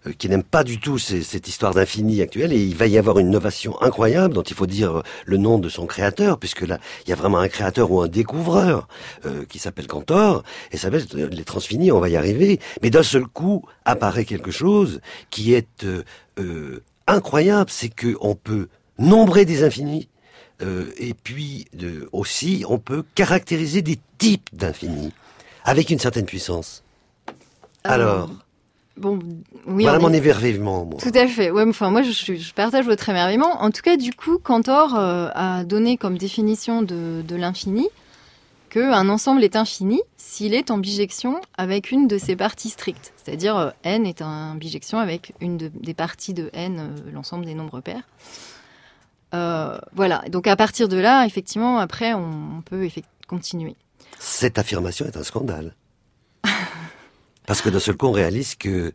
euh, qui n'aime pas du tout ces, cette histoire d'infini actuelle, et il va y avoir une innovation incroyable dont il faut dire le nom de son créateur, puisque là, il y a vraiment un créateur ou un découvreur euh, qui s'appelle Cantor, et ça va être les transfinis, on va y arriver, mais d'un seul coup apparaît quelque chose qui est euh, euh, incroyable, c'est que on peut nombrer des infinis, euh, et puis de, aussi on peut caractériser des types d'infinis avec une certaine puissance. Alors, euh, bon, oui, voilà mon est... émerveillement. Moi. Tout à fait. Ouais, enfin, moi, je, je partage votre émerveillement. En tout cas, du coup, Cantor euh, a donné comme définition de, de l'infini qu'un ensemble est infini s'il est en bijection avec une de ses parties strictes. C'est-à-dire, euh, n est en bijection avec une de, des parties de n, euh, l'ensemble des nombres pairs. Euh, voilà. Donc, à partir de là, effectivement, après, on, on peut effect- continuer. Cette affirmation est un scandale. Parce que d'un seul coup, on réalise que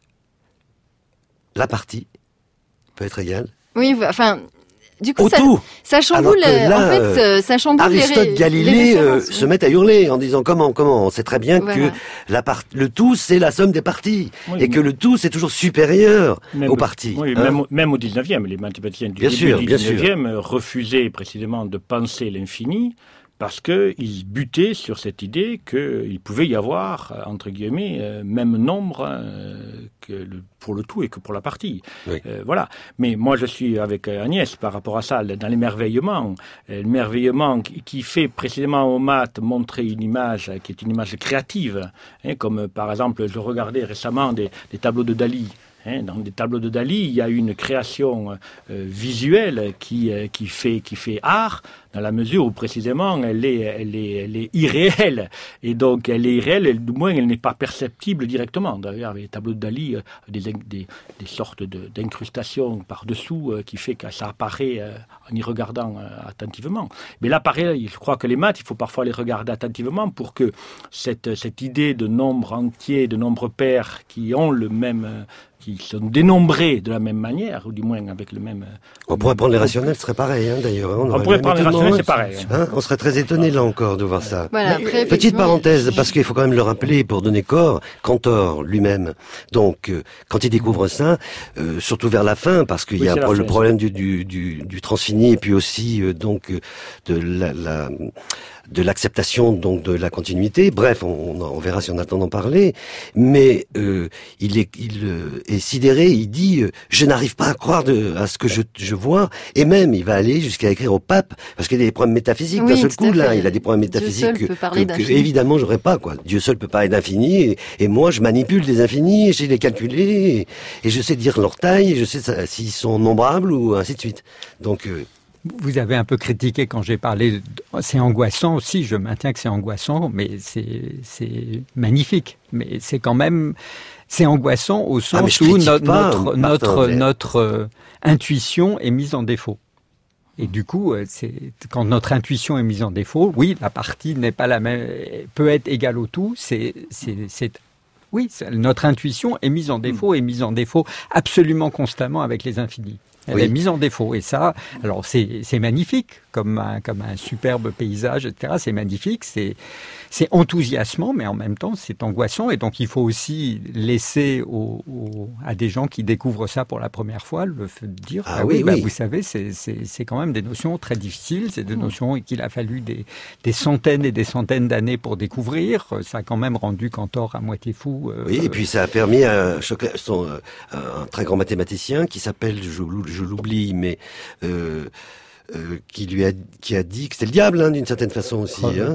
la partie peut être égale. Oui, enfin, du coup, au ça, tout. ça chamboule. Là, en fait, ça chamboule Aristote, les, Galilée les euh, se mettent à hurler en disant comment, comment. On sait très bien voilà. que la part, le tout, c'est la somme des parties, oui, et mais... que le tout, c'est toujours supérieur même, aux parties. Oui, hein même, même au dix-neuvième, les mathématiciens du bien début sûr, du bien dix-neuvième sûr. refusaient précisément de penser l'infini, parce qu'ils butaient sur cette idée qu'il pouvait y avoir, entre guillemets, euh, même nombre euh, que le, pour le tout et que pour la partie. Oui. Euh, voilà. Mais moi, je suis avec Agnès par rapport à ça, dans l'émerveillement. Euh, l'émerveillement qui, qui fait précisément aux maths montrer une image qui est une image créative. Hein, comme par exemple, je regardais récemment des, des tableaux de Dali. Hein, dans des tableaux de Dali, il y a une création euh, visuelle qui, euh, qui, fait, qui fait art, dans la mesure où précisément elle est, elle est, elle est irréelle. Et donc elle est irréelle, et du moins elle n'est pas perceptible directement. D'ailleurs, avec les tableaux de Dali, euh, des, des, des sortes de, d'incrustations par-dessous euh, qui fait que ça apparaît euh, en y regardant euh, attentivement. Mais là, pareil, je crois que les maths, il faut parfois les regarder attentivement pour que cette, cette idée de nombre entier, de nombres pairs qui ont le même... Euh, qui sont dénombrés de la même manière, ou du moins avec le même... On pourrait prendre les rationnels, ce serait pareil, hein, d'ailleurs. On, on pourrait prendre les rationnels, c'est pareil. Hein, on serait très étonné, là encore, de voir ça. Voilà, après, petite parenthèse, parce qu'il faut quand même le rappeler, pour donner corps, Cantor lui-même, donc, euh, quand il découvre ça, euh, surtout vers la fin, parce qu'il oui, y a le fin, problème du, du, du, du transfini, et puis aussi, euh, donc, euh, de la... la de l'acceptation donc de la continuité. Bref, on, on verra si on a le temps d'en parler. Mais euh, il est, il euh, est sidéré. Il dit euh, je n'arrive pas à croire de, à ce que je, je vois. Et même, il va aller jusqu'à écrire au pape parce qu'il a des problèmes métaphysiques. Oui, d'un seul coup, là, il a des problèmes métaphysiques que, que, que évidemment j'aurais pas. Quoi. Dieu seul peut parler d'infini. Et, et moi, je manipule des infinis. Et je sais les calculer. Et, et je sais dire leur taille. Et je sais s'ils sont nombrables ou ainsi de suite. Donc euh, vous avez un peu critiqué quand j'ai parlé, de... c'est angoissant aussi, je maintiens que c'est angoissant, mais c'est, c'est magnifique. Mais c'est quand même, c'est angoissant au sens ah, où no- pas, notre, notre, notre euh, intuition est mise en défaut. Et du coup, c'est, quand notre intuition est mise en défaut, oui, la partie n'est pas la même, peut être égale au tout, c'est, c'est, c'est oui, notre intuition est mise en défaut, mmh. est mise en défaut absolument constamment avec les infinis. Elle oui. est mise en défaut. Et ça, alors c'est, c'est magnifique, comme un, comme un superbe paysage, et cetera. C'est magnifique, c'est, c'est enthousiasmant, mais en même temps, c'est angoissant. Et donc, il faut aussi laisser au, au, à des gens qui découvrent ça pour la première fois le fait de dire, ah, ah oui, oui, bah, oui, vous savez, c'est, c'est, c'est quand même des notions très difficiles. C'est des notions qu'il a fallu des, des centaines et des centaines d'années pour découvrir. Ça a quand même rendu Cantor à moitié fou. Euh, oui, et puis ça a permis à son, un très grand mathématicien qui s'appelle, je, je l'oublie, mais euh, euh, qui lui a qui a dit que c'était le diable, hein, d'une certaine façon aussi. Hein.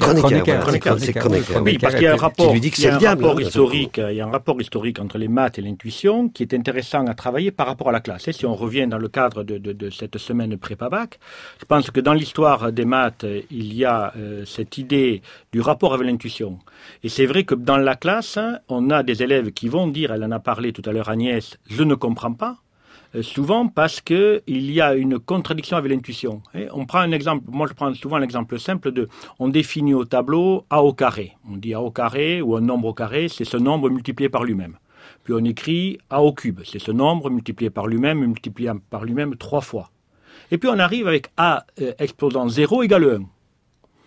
C'est Kronecker. Oui, parce qu'il y a un rapport, il y a un rapport historique, il y a un rapport historique entre les maths et l'intuition qui est intéressant à travailler par rapport à la classe. Et si on revient dans le cadre de, de, de cette semaine prépa-bac, je pense que dans l'histoire des maths, il y a euh, cette idée du rapport avec l'intuition. Et c'est vrai que dans la classe, on a des élèves qui vont dire, elle en a parlé tout à l'heure Agnès, je ne comprends pas. Souvent parce que il y a une contradiction avec l'intuition. Et on prend un exemple, moi je prends souvent l'exemple simple de, on définit au tableau A au carré. On dit A au carré ou un nombre au carré, c'est ce nombre multiplié par lui-même. Puis on écrit A au cube, c'est ce nombre multiplié par lui-même, multiplié par lui-même trois fois. Et puis on arrive avec A euh, exposant zéro égale un.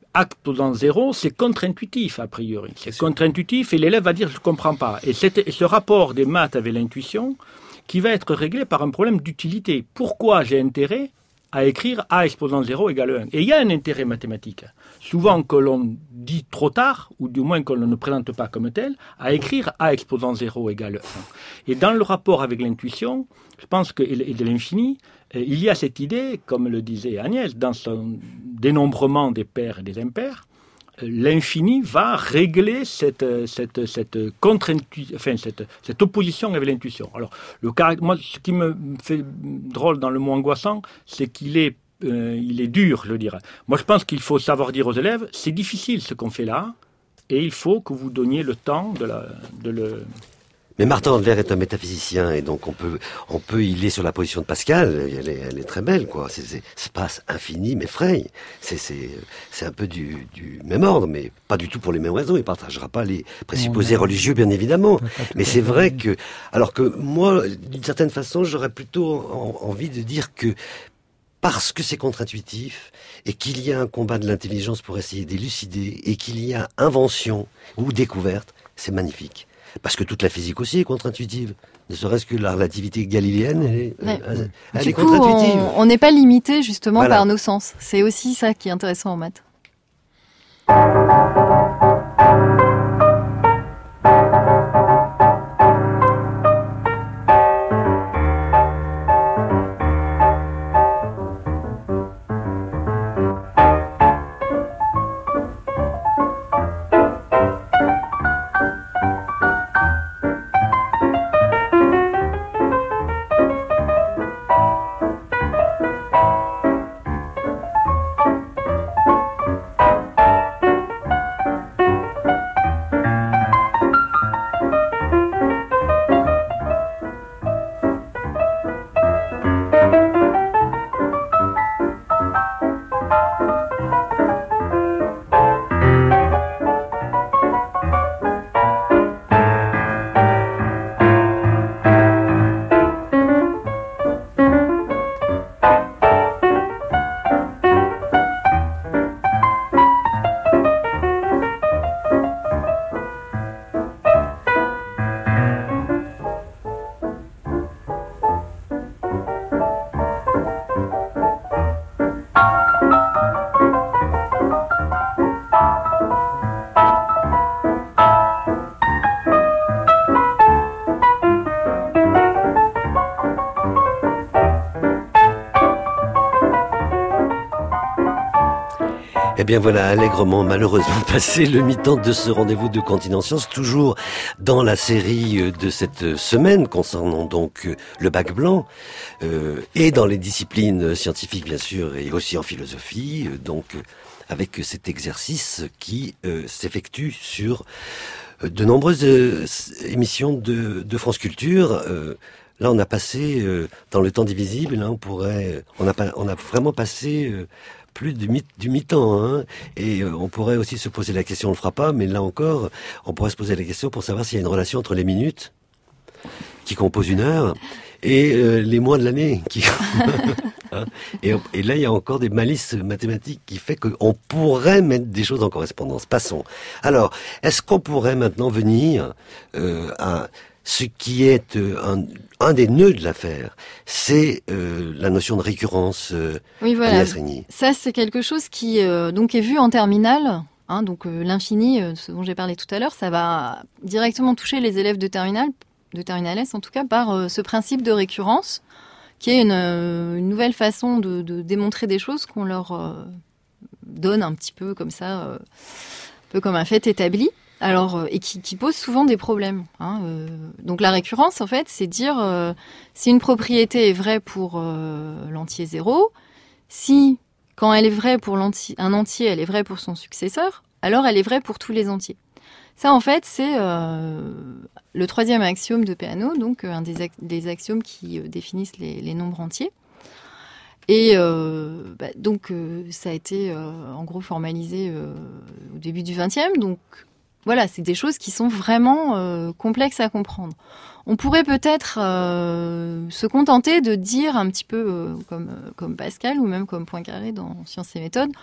A exposant zéro, c'est contre-intuitif, a priori. C'est contre-intuitif et l'élève va dire « je ne comprends pas ». Et c'est ce rapport des maths avec l'intuition qui va être réglé par un problème d'utilité. Pourquoi j'ai intérêt à écrire A exposant zéro égale un? Et il y a un intérêt mathématique. Souvent que l'on dit trop tard, ou du moins qu'on ne présente pas comme tel, à écrire A exposant zéro égale un. Et dans le rapport avec l'intuition, je pense que, et de l'infini, il y a cette idée, comme le disait Agnès, dans son dénombrement des pairs et des impairs, l'infini va régler cette, cette, cette, contre-intu- enfin, cette, cette opposition avec l'intuition. Alors, le caractère, moi, ce qui me fait drôle dans le mot angoissant, c'est qu'il est, euh, il est dur, je dirais. Moi, je pense qu'il faut savoir dire aux élèves, c'est difficile ce qu'on fait là, et il faut que vous donniez le temps de, la, de le... Mais Martin Andler est un métaphysicien et donc on peut on peut il est sur la position de Pascal. Elle est, elle est très belle, quoi. C'est, c'est espace infini mais frais. C'est c'est c'est un peu du du même ordre, mais pas du tout pour les mêmes raisons. Il partagera pas les présupposés non, religieux, bien évidemment. Mais c'est vrai fait. que alors que moi, d'une certaine façon, j'aurais plutôt en, envie de dire que parce que c'est contre-intuitif et qu'il y a un combat de l'intelligence pour essayer d'élucider et qu'il y a invention ou découverte, c'est magnifique. Parce que toute la physique aussi est contre-intuitive. Ne serait-ce que la relativité galiléenne, elle est, Ouais. elle, elle Du est coup, contre-intuitive. on n'est pas limité justement Voilà. par nos sens. C'est aussi ça qui est intéressant en maths. Eh bien voilà, allègrement, malheureusement passé le mi-temps de ce rendez-vous de Continent Science, toujours dans la série de cette semaine concernant donc le bac blanc, euh, et dans les disciplines scientifiques bien sûr, et aussi en philosophie, donc avec cet exercice qui euh, s'effectue sur de nombreuses euh, émissions de, de France Culture. Euh, Là, on a passé euh, dans le temps divisible. Là, on pourrait, on a, on a vraiment passé euh, plus du, mi, du mi-temps, hein, et euh, on pourrait aussi se poser la question. On le fera pas, mais là encore, on pourrait se poser la question pour savoir s'il y a une relation entre les minutes qui composent une heure et euh, les mois de l'année. Qui... hein, et, et là, il y a encore des malices mathématiques qui fait qu'on pourrait mettre des choses en correspondance. Passons. Alors, est-ce qu'on pourrait maintenant venir euh, à ce qui est euh, un, un des nœuds de l'affaire, c'est euh, la notion de récurrence. Euh, oui, voilà. Agnès Régnier. Ça, c'est quelque chose qui euh, donc est vu en terminale. Hein, donc euh, l'infini, euh, ce dont j'ai parlé tout à l'heure, ça va directement toucher les élèves de terminale, de terminale S en tout cas, par euh, ce principe de récurrence, qui est une, euh, une nouvelle façon de, de démontrer des choses qu'on leur euh, donne un petit peu comme ça, euh, un peu comme un fait établi. Alors, euh, et qui, qui pose souvent des problèmes. Hein, euh, donc la récurrence, en fait, c'est dire euh, si une propriété est vraie pour euh, l'entier zéro, si, quand elle est vraie pour l'entier, un entier, elle est vraie pour son successeur, alors elle est vraie pour tous les entiers. Ça, en fait, c'est euh, le troisième axiome de Peano, donc un des, ac- des axiomes qui euh, définissent les, les nombres entiers. Et euh, bah, donc, euh, ça a été euh, en gros formalisé euh, au début du vingtième, donc voilà, c'est des choses qui sont vraiment euh, complexes à comprendre. On pourrait peut-être euh, se contenter de dire un petit peu euh, comme, euh, comme Pascal ou même comme Poincaré dans Sciences et méthodes,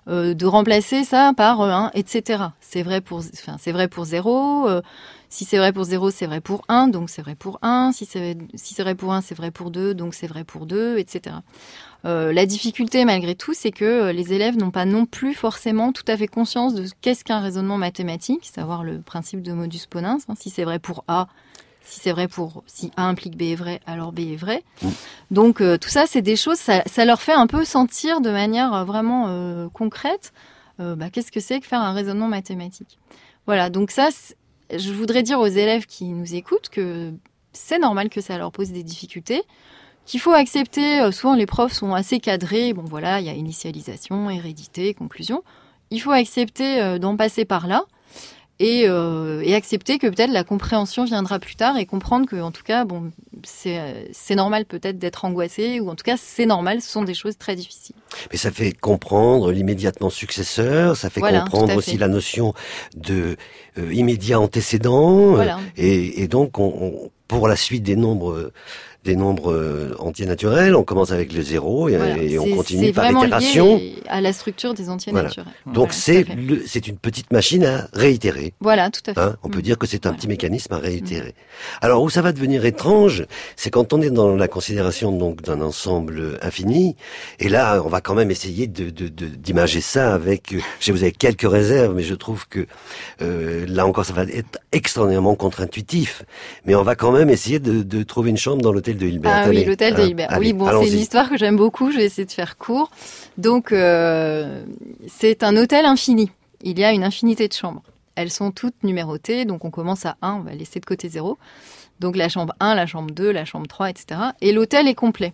euh, de remplacer ça par euh, un, et cetera. C'est vrai pour, enfin, c'est vrai pour zéro. Euh, si c'est vrai pour zéro, c'est vrai pour un, donc c'est vrai pour un. Si c'est, si c'est vrai pour un, c'est vrai pour deux, donc c'est vrai pour deux, et cetera. Euh, la difficulté, malgré tout, c'est que les élèves n'ont pas non plus forcément tout à fait conscience de qu'est-ce qu'un raisonnement mathématique, savoir le principe de modus ponens. Hein, si c'est vrai pour A, si c'est vrai pour... Si A implique B est vrai, alors B est vrai. Mmh. Donc, euh, tout ça, c'est des choses... Ça, ça leur fait un peu sentir de manière vraiment euh, concrète euh, bah, qu'est-ce que c'est que faire un raisonnement mathématique. Voilà, donc ça, je voudrais dire aux élèves qui nous écoutent que c'est normal que ça leur pose des difficultés, qu'il faut accepter, euh, souvent les profs sont assez cadrés, bon voilà, il y a initialisation, hérédité, conclusion. Il faut accepter euh, d'en passer par là et, euh, et accepter que peut-être la compréhension viendra plus tard et comprendre que, en tout cas, bon, c'est, c'est normal peut-être d'être angoissé ou en tout cas c'est normal, ce sont des choses très difficiles. Mais ça fait comprendre l'immédiatement successeur, ça fait voilà, comprendre aussi la notion de euh, immédiat antécédent voilà. euh, et, et donc on, on, pour la suite des nombres... Euh, des nombres euh, entiers naturels, on commence avec le zéro et, voilà. et on c'est, continue c'est par l'itération. Lié à la structure des entiers voilà. naturels. Donc voilà, c'est, le, c'est une petite machine à réitérer. Voilà, tout à fait. Hein, on mmh. peut dire que c'est un voilà. petit mécanisme à réitérer. Mmh. Alors où ça va devenir étrange, c'est quand on est dans la considération donc d'un ensemble infini. Et là, on va quand même essayer de, de, de d'imager ça avec. Je vous avez quelques réserves, mais je trouve que euh, là encore, ça va être extraordinairement contre-intuitif. Mais on va quand même essayer de, de trouver une chambre dans l'hôtel de Hilbert. Ah allez, oui, l'hôtel hein, de Hilbert. Allez, oui, bon, allons-y. c'est une histoire que j'aime beaucoup. Je vais essayer de faire court. Donc, euh, c'est un hôtel infini. Il y a une infinité de chambres. Elles sont toutes numérotées. Donc, on commence à un. On va laisser de côté zéro. Donc, la chambre un, la chambre deux, la chambre trois, et cetera. Et l'hôtel est complet.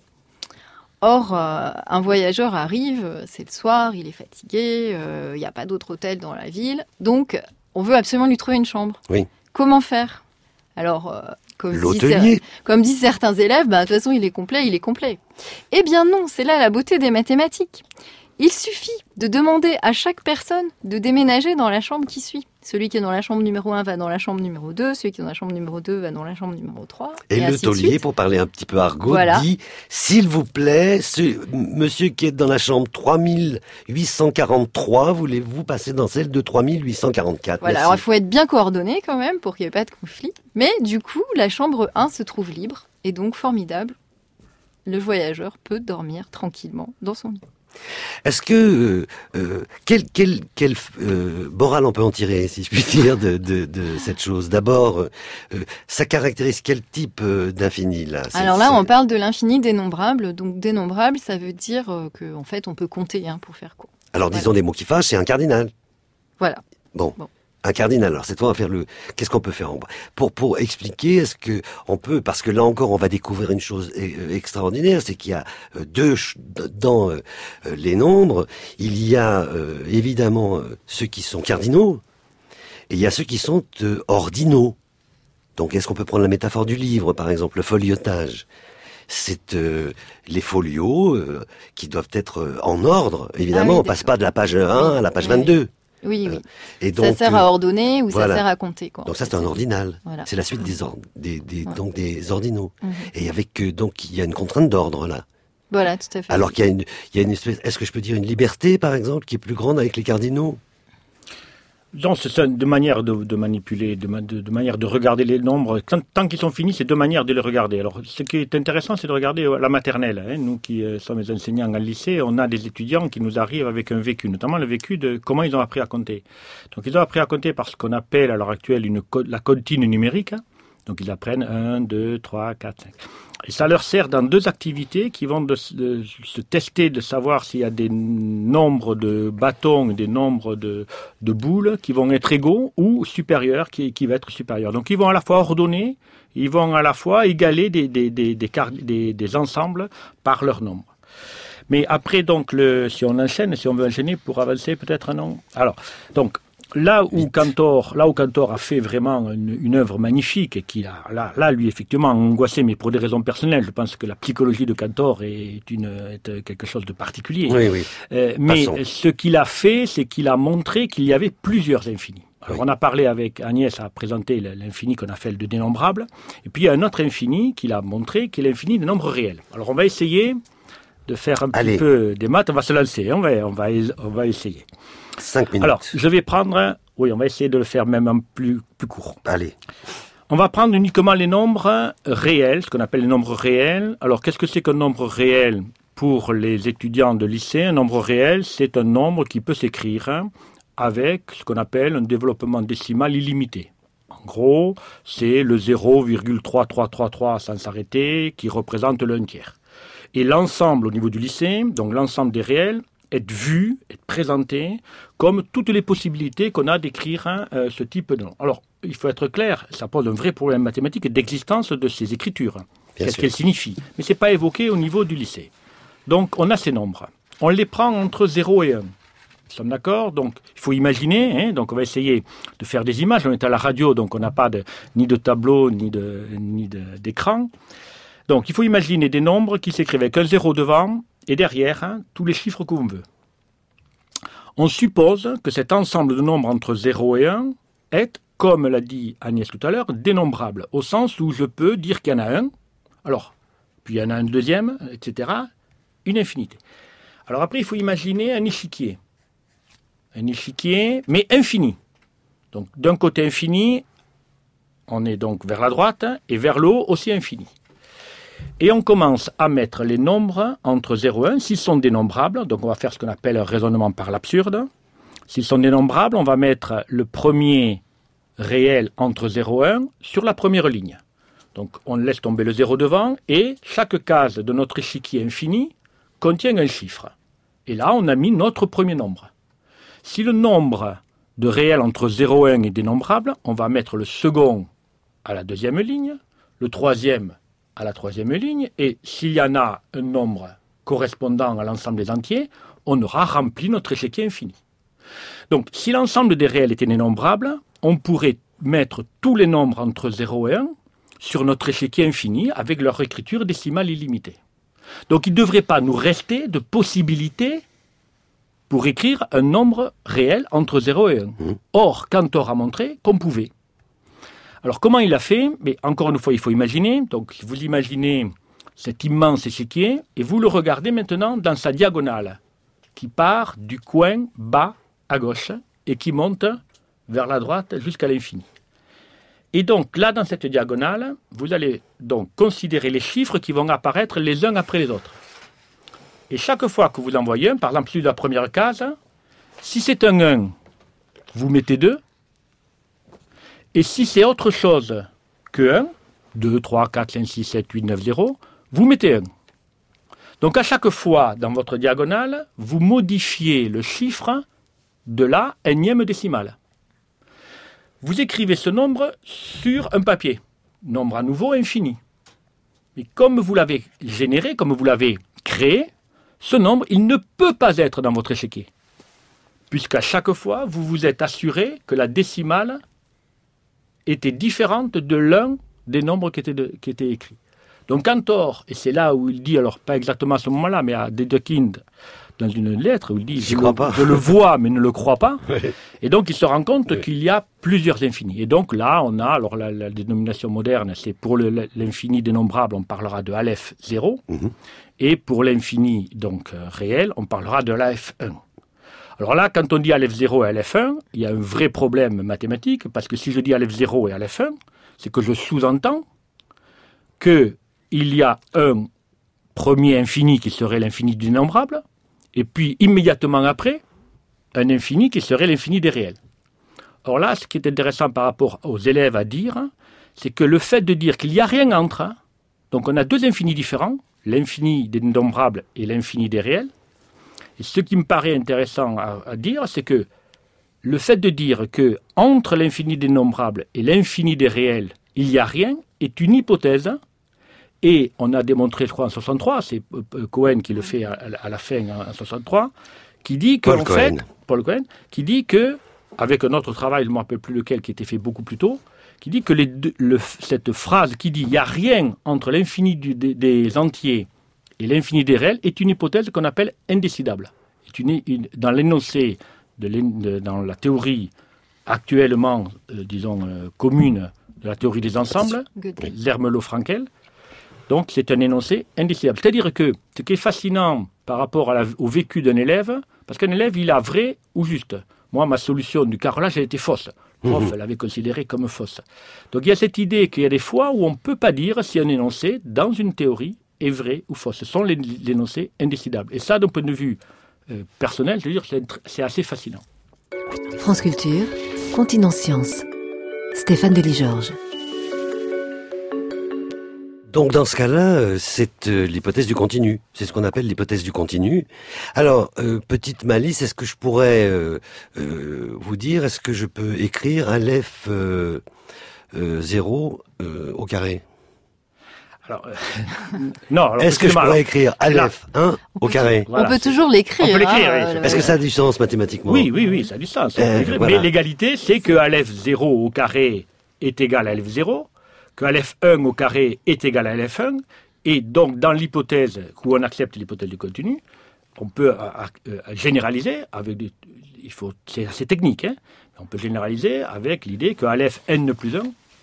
Or, euh, un voyageur arrive, c'est le soir, il est fatigué, euh, il n'y a pas d'autre hôtel dans la ville. Donc, on veut absolument lui trouver une chambre. Oui. Comment faire ? Alors... Euh, Comme L'hôtelier. Disent, comme disent certains élèves, bah, de toute façon, il est complet, il est complet. Eh bien non, c'est là la beauté des mathématiques. Il suffit de demander à chaque personne de déménager dans la chambre qui suit. Celui qui est dans la chambre numéro un va dans la chambre numéro deux, celui qui est dans la chambre numéro deux va dans la chambre numéro trois. Et, et le taulier, pour parler un petit peu argot, voilà. dit « S'il vous plaît, ce, monsieur qui est dans la chambre trois mille huit cent quarante-trois, voulez-vous passer dans celle de trois mille huit cent quarante-quatre ?» Voilà, Merci. Alors il faut être bien coordonné quand même pour qu'il n'y ait pas de conflit. Mais du coup, la chambre un se trouve libre et donc formidable. Le voyageur peut dormir tranquillement dans son lit. Est-ce que euh, quel quel quel euh, morale on peut en tirer, si je puis dire, de de, de cette chose ? D'abord, euh, ça caractérise quel type euh, d'infini là ? C'est, Alors là, c'est... on parle de l'infini dénombrable. Donc dénombrable, ça veut dire euh, que en fait, on peut compter, hein, pour faire court. Alors voilà. disons des mots qui fâchent, c'est un cardinal. Voilà. Bon. bon. Un cardinal. Alors cette fois, on va faire le. Qu'est-ce qu'on peut faire pour pour expliquer ? Est-ce que on peut, parce que là encore, on va découvrir une chose extraordinaire, c'est qu'il y a deux dans euh, les nombres. Il y a euh, évidemment ceux qui sont cardinaux et il y a ceux qui sont euh, ordinaux. Donc, est-ce qu'on peut prendre la métaphore du livre, par exemple, le foliotage ? C'est euh, les folios euh, qui doivent être euh, en ordre. Évidemment, ah oui, on passe pas de la page un oui, à la page oui, vingt-deux. Oui, oui. Euh, et donc, ça sert à ordonner ou voilà. ça sert à compter, quoi. Donc ça, c'est un ordinal. Voilà. C'est la suite des, or- des, des, ouais. donc des ordinaux. Mmh. Et avec euh, donc il y a une contrainte d'ordre là. Voilà, tout à fait. Alors qu'il y a une, il y a une espèce. Est-ce que je peux dire une liberté, par exemple, qui est plus grande avec les cardinaux ? Non, c'est deux manières de, de manipuler, de, de, de manière de regarder les nombres. Tant, tant qu'ils sont finis, c'est deux manières de les regarder. Alors, ce qui est intéressant, c'est de regarder la maternelle. Hein. Nous qui euh, sommes les enseignants en lycée, on a des étudiants qui nous arrivent avec un vécu, notamment le vécu de comment ils ont appris à compter. Donc, ils ont appris à compter par ce qu'on appelle à l'heure actuelle une co- la comptine numérique. Hein. Donc, ils apprennent un, deux, trois, quatre, cinq. Et ça leur sert dans deux activités qui vont de, de, de se tester, de savoir s'il y a des nombres de bâtons, des nombres de, de boules qui vont être égaux ou supérieurs, qui, qui vont être supérieurs. Donc ils vont à la fois ordonner, ils vont à la fois égaler des, des, des, des, des, des ensembles par leur nombre. Mais après, donc, le, si on enchaîne, si on veut enchaîner pour avancer peut-être un nom. Alors, donc, Là où Cantor, là où Cantor a fait vraiment une, une œuvre magnifique et qui a, là, là, lui, effectivement, angoissé, mais pour des raisons personnelles. Je pense que la psychologie de Cantor est, une, est quelque chose de particulier. Oui, oui. Euh, mais ce qu'il a fait, c'est qu'il a montré qu'il y avait plusieurs infinis. Alors, oui. On a parlé avec Agnès, a présenté l'infini qu'on appelle le dénombrable. Et puis, il y a un autre infini qu'il a montré, qui est l'infini des nombres réels. Alors, on va essayer de faire un Allez. petit peu des maths. On va se lancer, on va, on va, on va essayer. Cinq minutes. Alors, je vais prendre... Oui, on va essayer de le faire même en plus, plus court. Allez. On va prendre uniquement les nombres réels, ce qu'on appelle les nombres réels. Alors, qu'est-ce que c'est qu'un nombre réel pour les étudiants de lycée? Un nombre réel, c'est un nombre qui peut s'écrire avec ce qu'on appelle un développement décimal illimité. En gros, c'est le zéro virgule trois trois trois trois sans s'arrêter qui représente le un tiers. Et l'ensemble au niveau du lycée, donc l'ensemble des réels, est vu, est présenté comme toutes les possibilités qu'on a d'écrire hein, euh, ce type de nom. Alors, il faut être clair, ça pose un vrai problème mathématique d'existence de ces écritures. Bien Qu'est-ce sûr. qu'elles signifient? Mais ce n'est pas évoqué au niveau du lycée. Donc, on a ces nombres. On les prend entre zéro et un. Nous sommes d'accord? Donc, il faut imaginer. Hein, donc, on va essayer de faire des images. On est à la radio, donc on n'a pas de, ni de tableau, ni, de, ni de, d'écran. Donc, il faut imaginer des nombres qui s'écrivent avec un zéro devant et derrière hein, tous les chiffres qu'on veut. On suppose que cet ensemble de nombres entre zéro et un est, comme l'a dit Agnès tout à l'heure, dénombrable, au sens où je peux dire qu'il y en a un, alors, puis il y en a un deuxième, et cetera, une infinité. Alors après, il faut imaginer un échiquier. Un échiquier, mais infini. Donc, d'un côté infini, on est donc vers la droite, et vers le haut aussi infini. Et on commence à mettre les nombres entre zéro et un, s'ils sont dénombrables, donc on va faire ce qu'on appelle un raisonnement par l'absurde. S'ils sont dénombrables, on va mettre le premier réel entre zéro et un sur la première ligne. Donc on laisse tomber le zéro devant, et chaque case de notre échiquier infini contient un chiffre. Et là, on a mis notre premier nombre. Si le nombre de réels entre zéro et un est dénombrable, on va mettre le second à la deuxième ligne, le troisième à la troisième ligne, et s'il y en a un nombre correspondant à l'ensemble des entiers, on aura rempli notre échiquier infini. Donc, si l'ensemble des réels était dénombrable, on pourrait mettre tous les nombres entre zéro et un sur notre échiquier infini avec leur écriture décimale illimitée. Donc, il ne devrait pas nous rester de possibilités pour écrire un nombre réel entre zéro et un. Or, Cantor a montré qu'on pouvait. Alors, comment il a fait? Mais encore une fois, il faut imaginer. Donc, vous imaginez cet immense échiquier et vous le regardez maintenant dans sa diagonale qui part du coin bas à gauche et qui monte vers la droite jusqu'à l'infini. Et donc, là, dans cette diagonale, vous allez donc considérer les chiffres qui vont apparaître les uns après les autres. Et chaque fois que vous en voyez un, par exemple, celui de la première case, si c'est un un, vous mettez deux. Et si c'est autre chose que un, deux, trois, quatre, cinq, six, sept, huit, neuf, zéro, vous mettez un. Donc à chaque fois dans votre diagonale, vous modifiez le chiffre de la énième décimale. Vous écrivez ce nombre sur un papier, nombre à nouveau infini. Mais comme vous l'avez généré, comme vous l'avez créé, ce nombre, il ne peut pas être dans votre échiquier. Puisqu'à chaque fois, vous vous êtes assuré que la décimale était différente de l'un des nombres qui étaient, de, qui étaient écrits. Donc Cantor, et c'est là où il dit, alors pas exactement à ce moment-là, mais à Dedekind, dans une lettre, où il dit, je, crois le, pas. je le vois, mais ne le crois pas. Oui. Et donc il se rend compte Oui. qu'il y a plusieurs infinis. Et donc là, on a, alors la, la dénomination moderne, c'est pour le, l'infini dénombrable, on parlera de Aleph zéro, Mhm. et pour l'infini donc euh, réel, on parlera de l'Aleph un. Alors là, quand on dit Aleph zéro et Aleph un, il y a un vrai problème mathématique, parce que si je dis Aleph zéro et Aleph un, c'est que je sous-entends qu'il y a un premier infini qui serait l'infini du dénombrable, et puis immédiatement après, un infini qui serait l'infini des réels. Or là, ce qui est intéressant par rapport aux élèves à dire, c'est que le fait de dire qu'il n'y a rien entre, donc on a deux infinis différents, l'infini des dénombrables et l'infini des réels. Et ce qui me paraît intéressant à, à dire, c'est que le fait de dire que entre l'infini des dénombrables et l'infini des réels, il n'y a rien, est une hypothèse. Et on a démontré, je crois, en soixante-trois, c'est Cohen qui le fait à, à la fin en soixante-trois, qui dit que, Paul en Cohen. fait, Paul Cohen, qui dit que, avec un autre travail, je ne me rappelle plus lequel, qui était fait beaucoup plus tôt, qui dit que les deux, le, cette phrase qui dit il n'y a rien entre l'infini du, des, des entiers et l'infini des réels est une hypothèse qu'on appelle indécidable. C'est une, une, dans l'énoncé, de, de, dans la théorie actuellement, euh, disons, euh, commune de la théorie des ensembles, Gödel. Zermelo-Frankel, Donc c'est un énoncé indécidable. C'est-à-dire que ce qui est fascinant par rapport à la, au vécu d'un élève, parce qu'un élève, il a vrai ou juste. Moi, ma solution du carrelage, elle était fausse. Le prof, mmh. l'avait considérée comme fausse. Donc il y a cette idée qu'il y a des fois où on ne peut pas dire si un énoncé, dans une théorie, est vrai ou faux. Ce sont les, les énoncés indécidables. Et ça, d'un point de vue euh, personnel, je veux dire, c'est, c'est assez fascinant. France Culture, Continent Science. Stéphane Delis-Georges. Donc dans ce cas-là, c'est euh, l'hypothèse du continu. C'est ce qu'on appelle l'hypothèse du continu. Alors, euh, petite malice, est-ce que je pourrais euh, euh, vous dire, est-ce que je peux écrire Aleph euh, euh, zéro euh, au carré? Alors, euh, non. Alors, est-ce que je pourrais alors, écrire Aleph un au carré? Voilà, on peut toujours l'écrire. On peut l'écrire, hein, oui. Est-ce que ça a du sens mathématiquement? Oui, oui, oui, ça a du sens. Euh, mais voilà. l'égalité, c'est que Aleph zéro au carré est égal à Aleph zéro, que Aleph un au carré est égal à Aleph un, et donc dans l'hypothèse où on accepte l'hypothèse du continu, on peut à, à, à généraliser avec des, il faut, c'est assez technique, hein, on peut généraliser avec l'idée que Aleph n plus un,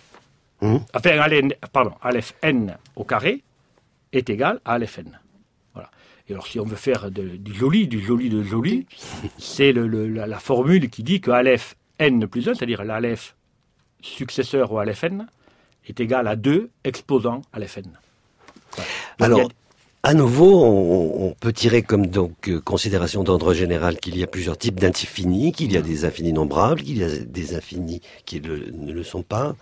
mmh. enfin, Aleph, pardon, Aleph n au carré est égal à Aleph n. Voilà. Et alors si on veut faire de, du joli, du joli de joli, c'est le, le, la, la formule qui dit que Aleph n plus un, c'est-à-dire l'Aleph successeur au Aleph n, est égal à deux exposants Aleph n. Voilà. Alors, a... à nouveau, on, on peut tirer comme donc euh, considération d'ordre général qu'il y a plusieurs types d'infinis, qu'il y a des infinis nombrables, qu'il y a des infinis qui le, ne le sont pas.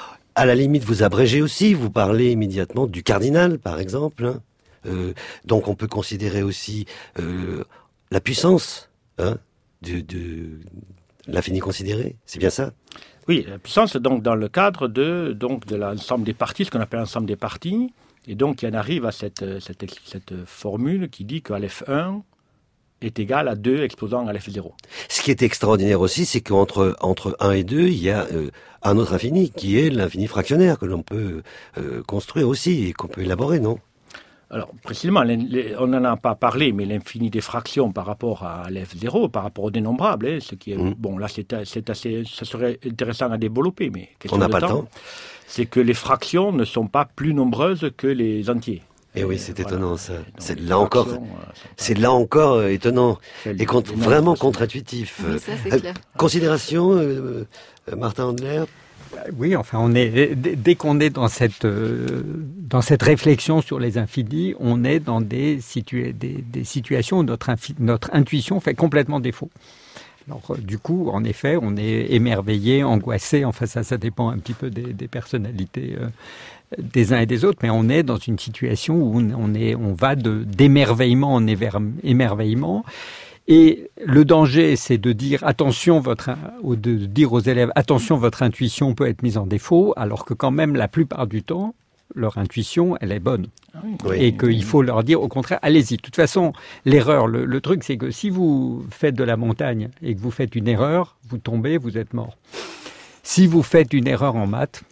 À la limite, vous abrégez aussi, vous parlez immédiatement du cardinal, par exemple. Hein. Euh, donc, on peut considérer aussi euh, la puissance hein, de, de l'infini considéré. C'est bien ça? Oui, la puissance, donc, dans le cadre de, donc, de l'ensemble des parties, ce qu'on appelle l'ensemble des parties. Et donc, il en arrive à cette, cette, cette formule qui dit que Aleph un est égal à deux exposants Aleph zéro. Ce qui est extraordinaire aussi, c'est qu'entre entre un et deux, il y a euh, un autre infini, qui est l'infini fractionnaire, que l'on peut euh, construire aussi et qu'on peut élaborer, non? Alors, précisément, les, les, on n'en a pas parlé, mais l'infini des fractions par rapport à Aleph zéro, par rapport au dénombrable, hein, ce qui est, mmh. bon, là, c'est, c'est assez, ça serait intéressant à développer, mais question on n'a de pas temps, le temps. C'est que les fractions ne sont pas plus nombreuses que les entiers. Et, et oui, c'est voilà. étonnant, ça. Donc, c'est là fractions, encore, pas... c'est là encore euh, étonnant et con- vraiment contre-intuitif. Oui, ça, c'est clair. Euh, considération, euh, euh, Martin Andler? Oui, enfin, on est dès qu'on est dans cette euh, dans cette réflexion sur les infinis, on est dans des, situa- des, des situations où notre infi- notre intuition fait complètement défaut. Alors, euh, du coup, en effet, on est émerveillé, angoissé. Enfin, ça, ça dépend un petit peu des, des personnalités euh, des uns et des autres, mais on est dans une situation où on, on est, on va de d'émerveillement en éver- émerveillement. Et le danger, c'est de dire attention, votre, ou de dire aux élèves attention, votre intuition peut être mise en défaut, alors que quand même la plupart du temps, leur intuition, elle est bonne. Oui. Et qu'il faut leur dire au contraire, allez-y. De toute façon, l'erreur, le, le truc, c'est que si vous faites de la montagne et que vous faites une erreur, vous tombez, vous êtes mort. Si vous faites une erreur en maths,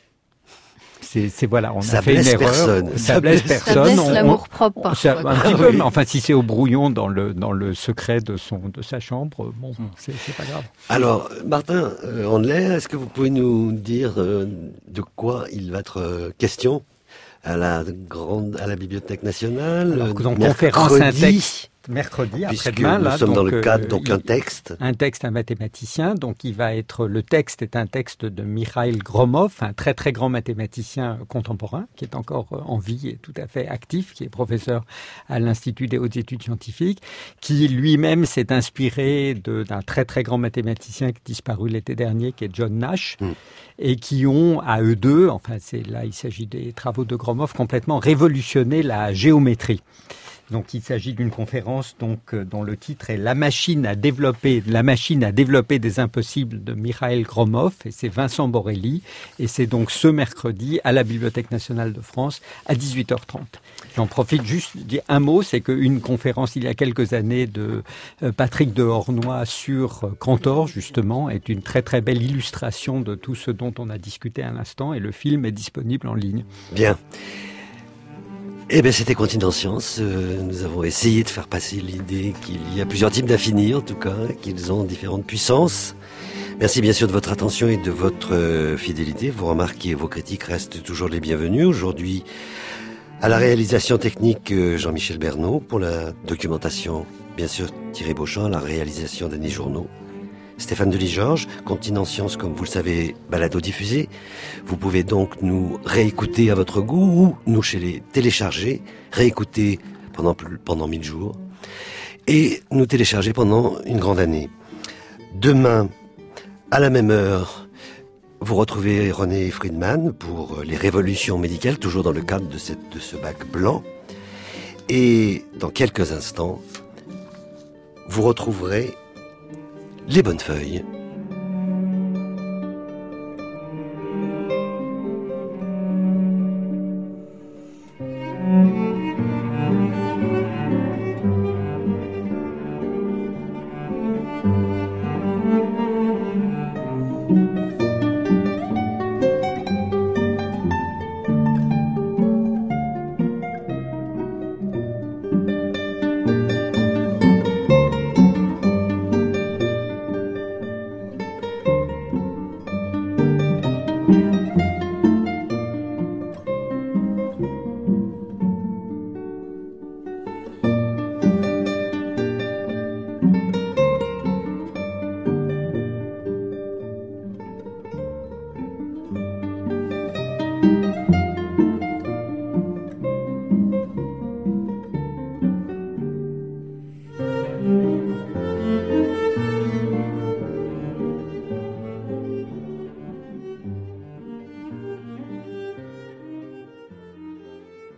C'est, c'est voilà, on ça a fait une erreur, personne. ça, ça blesse personne. Ça blesse on, l'amour propre parfois. Ça, un petit peu, mais enfin, si c'est au brouillon dans le dans le secret de son de sa chambre, bon, c'est, c'est pas grave. Alors, Martin euh, Andler, est-ce que vous pouvez nous dire euh, de quoi il va être euh, question à la grande à la Bibliothèque nationale? Alors, donc, conférence un texte. Mercredi, après-demain, nous là, sommes donc, dans le cadre, euh, donc il, un texte. Un texte, un mathématicien. Donc, il va être, le texte est un texte de Mikhail Gromov, un très très grand mathématicien contemporain, qui est encore en vie et tout à fait actif, qui est professeur à l'Institut des hautes études scientifiques, qui lui-même s'est inspiré de, d'un très très grand mathématicien qui est disparu l'été dernier, qui est John Nash, mm. et qui ont, à eux deux, enfin, c'est là, il s'agit des travaux de Gromov, complètement révolutionné la géométrie. Donc, il s'agit d'une conférence donc, dont le titre est « La machine à développer, la machine à développer des impossibles » de Mikhail Gromov, et c'est Vincent Borelli, et c'est donc ce mercredi à la Bibliothèque nationale de France à dix-huit heures trente. J'en profite juste de dire un mot, c'est qu'une conférence il y a quelques années de Patrick Dehornoy sur Cantor, justement, est une très très belle illustration de tout ce dont on a discuté à l'instant, et le film est disponible en ligne. Bien. Eh bien, c'était Continent Science. Euh, nous avons essayé de faire passer l'idée qu'il y a plusieurs types d'infinis, en tout cas, qu'ils ont différentes puissances. Merci bien sûr de votre attention et de votre euh, fidélité. Vos remarques et vos critiques restent toujours les bienvenues. Aujourd'hui, À la réalisation technique, Jean-Michel Bernot. Pour la documentation, bien sûr, Thierry Beauchamp. À la réalisation, Denis Journeau. Stéphane Delis-Georges, Continent Science, comme vous le savez, balado diffusé. Vous pouvez donc nous réécouter à votre goût ou nous chez les télécharger, réécouter pendant, pendant mille jours et nous télécharger pendant une grande année. Demain, à la même heure, vous retrouvez René Friedman pour les révolutions médicales, toujours dans le cadre de, cette, de ce bac blanc. Et dans quelques instants, vous retrouverez Les Bonnes Feuilles,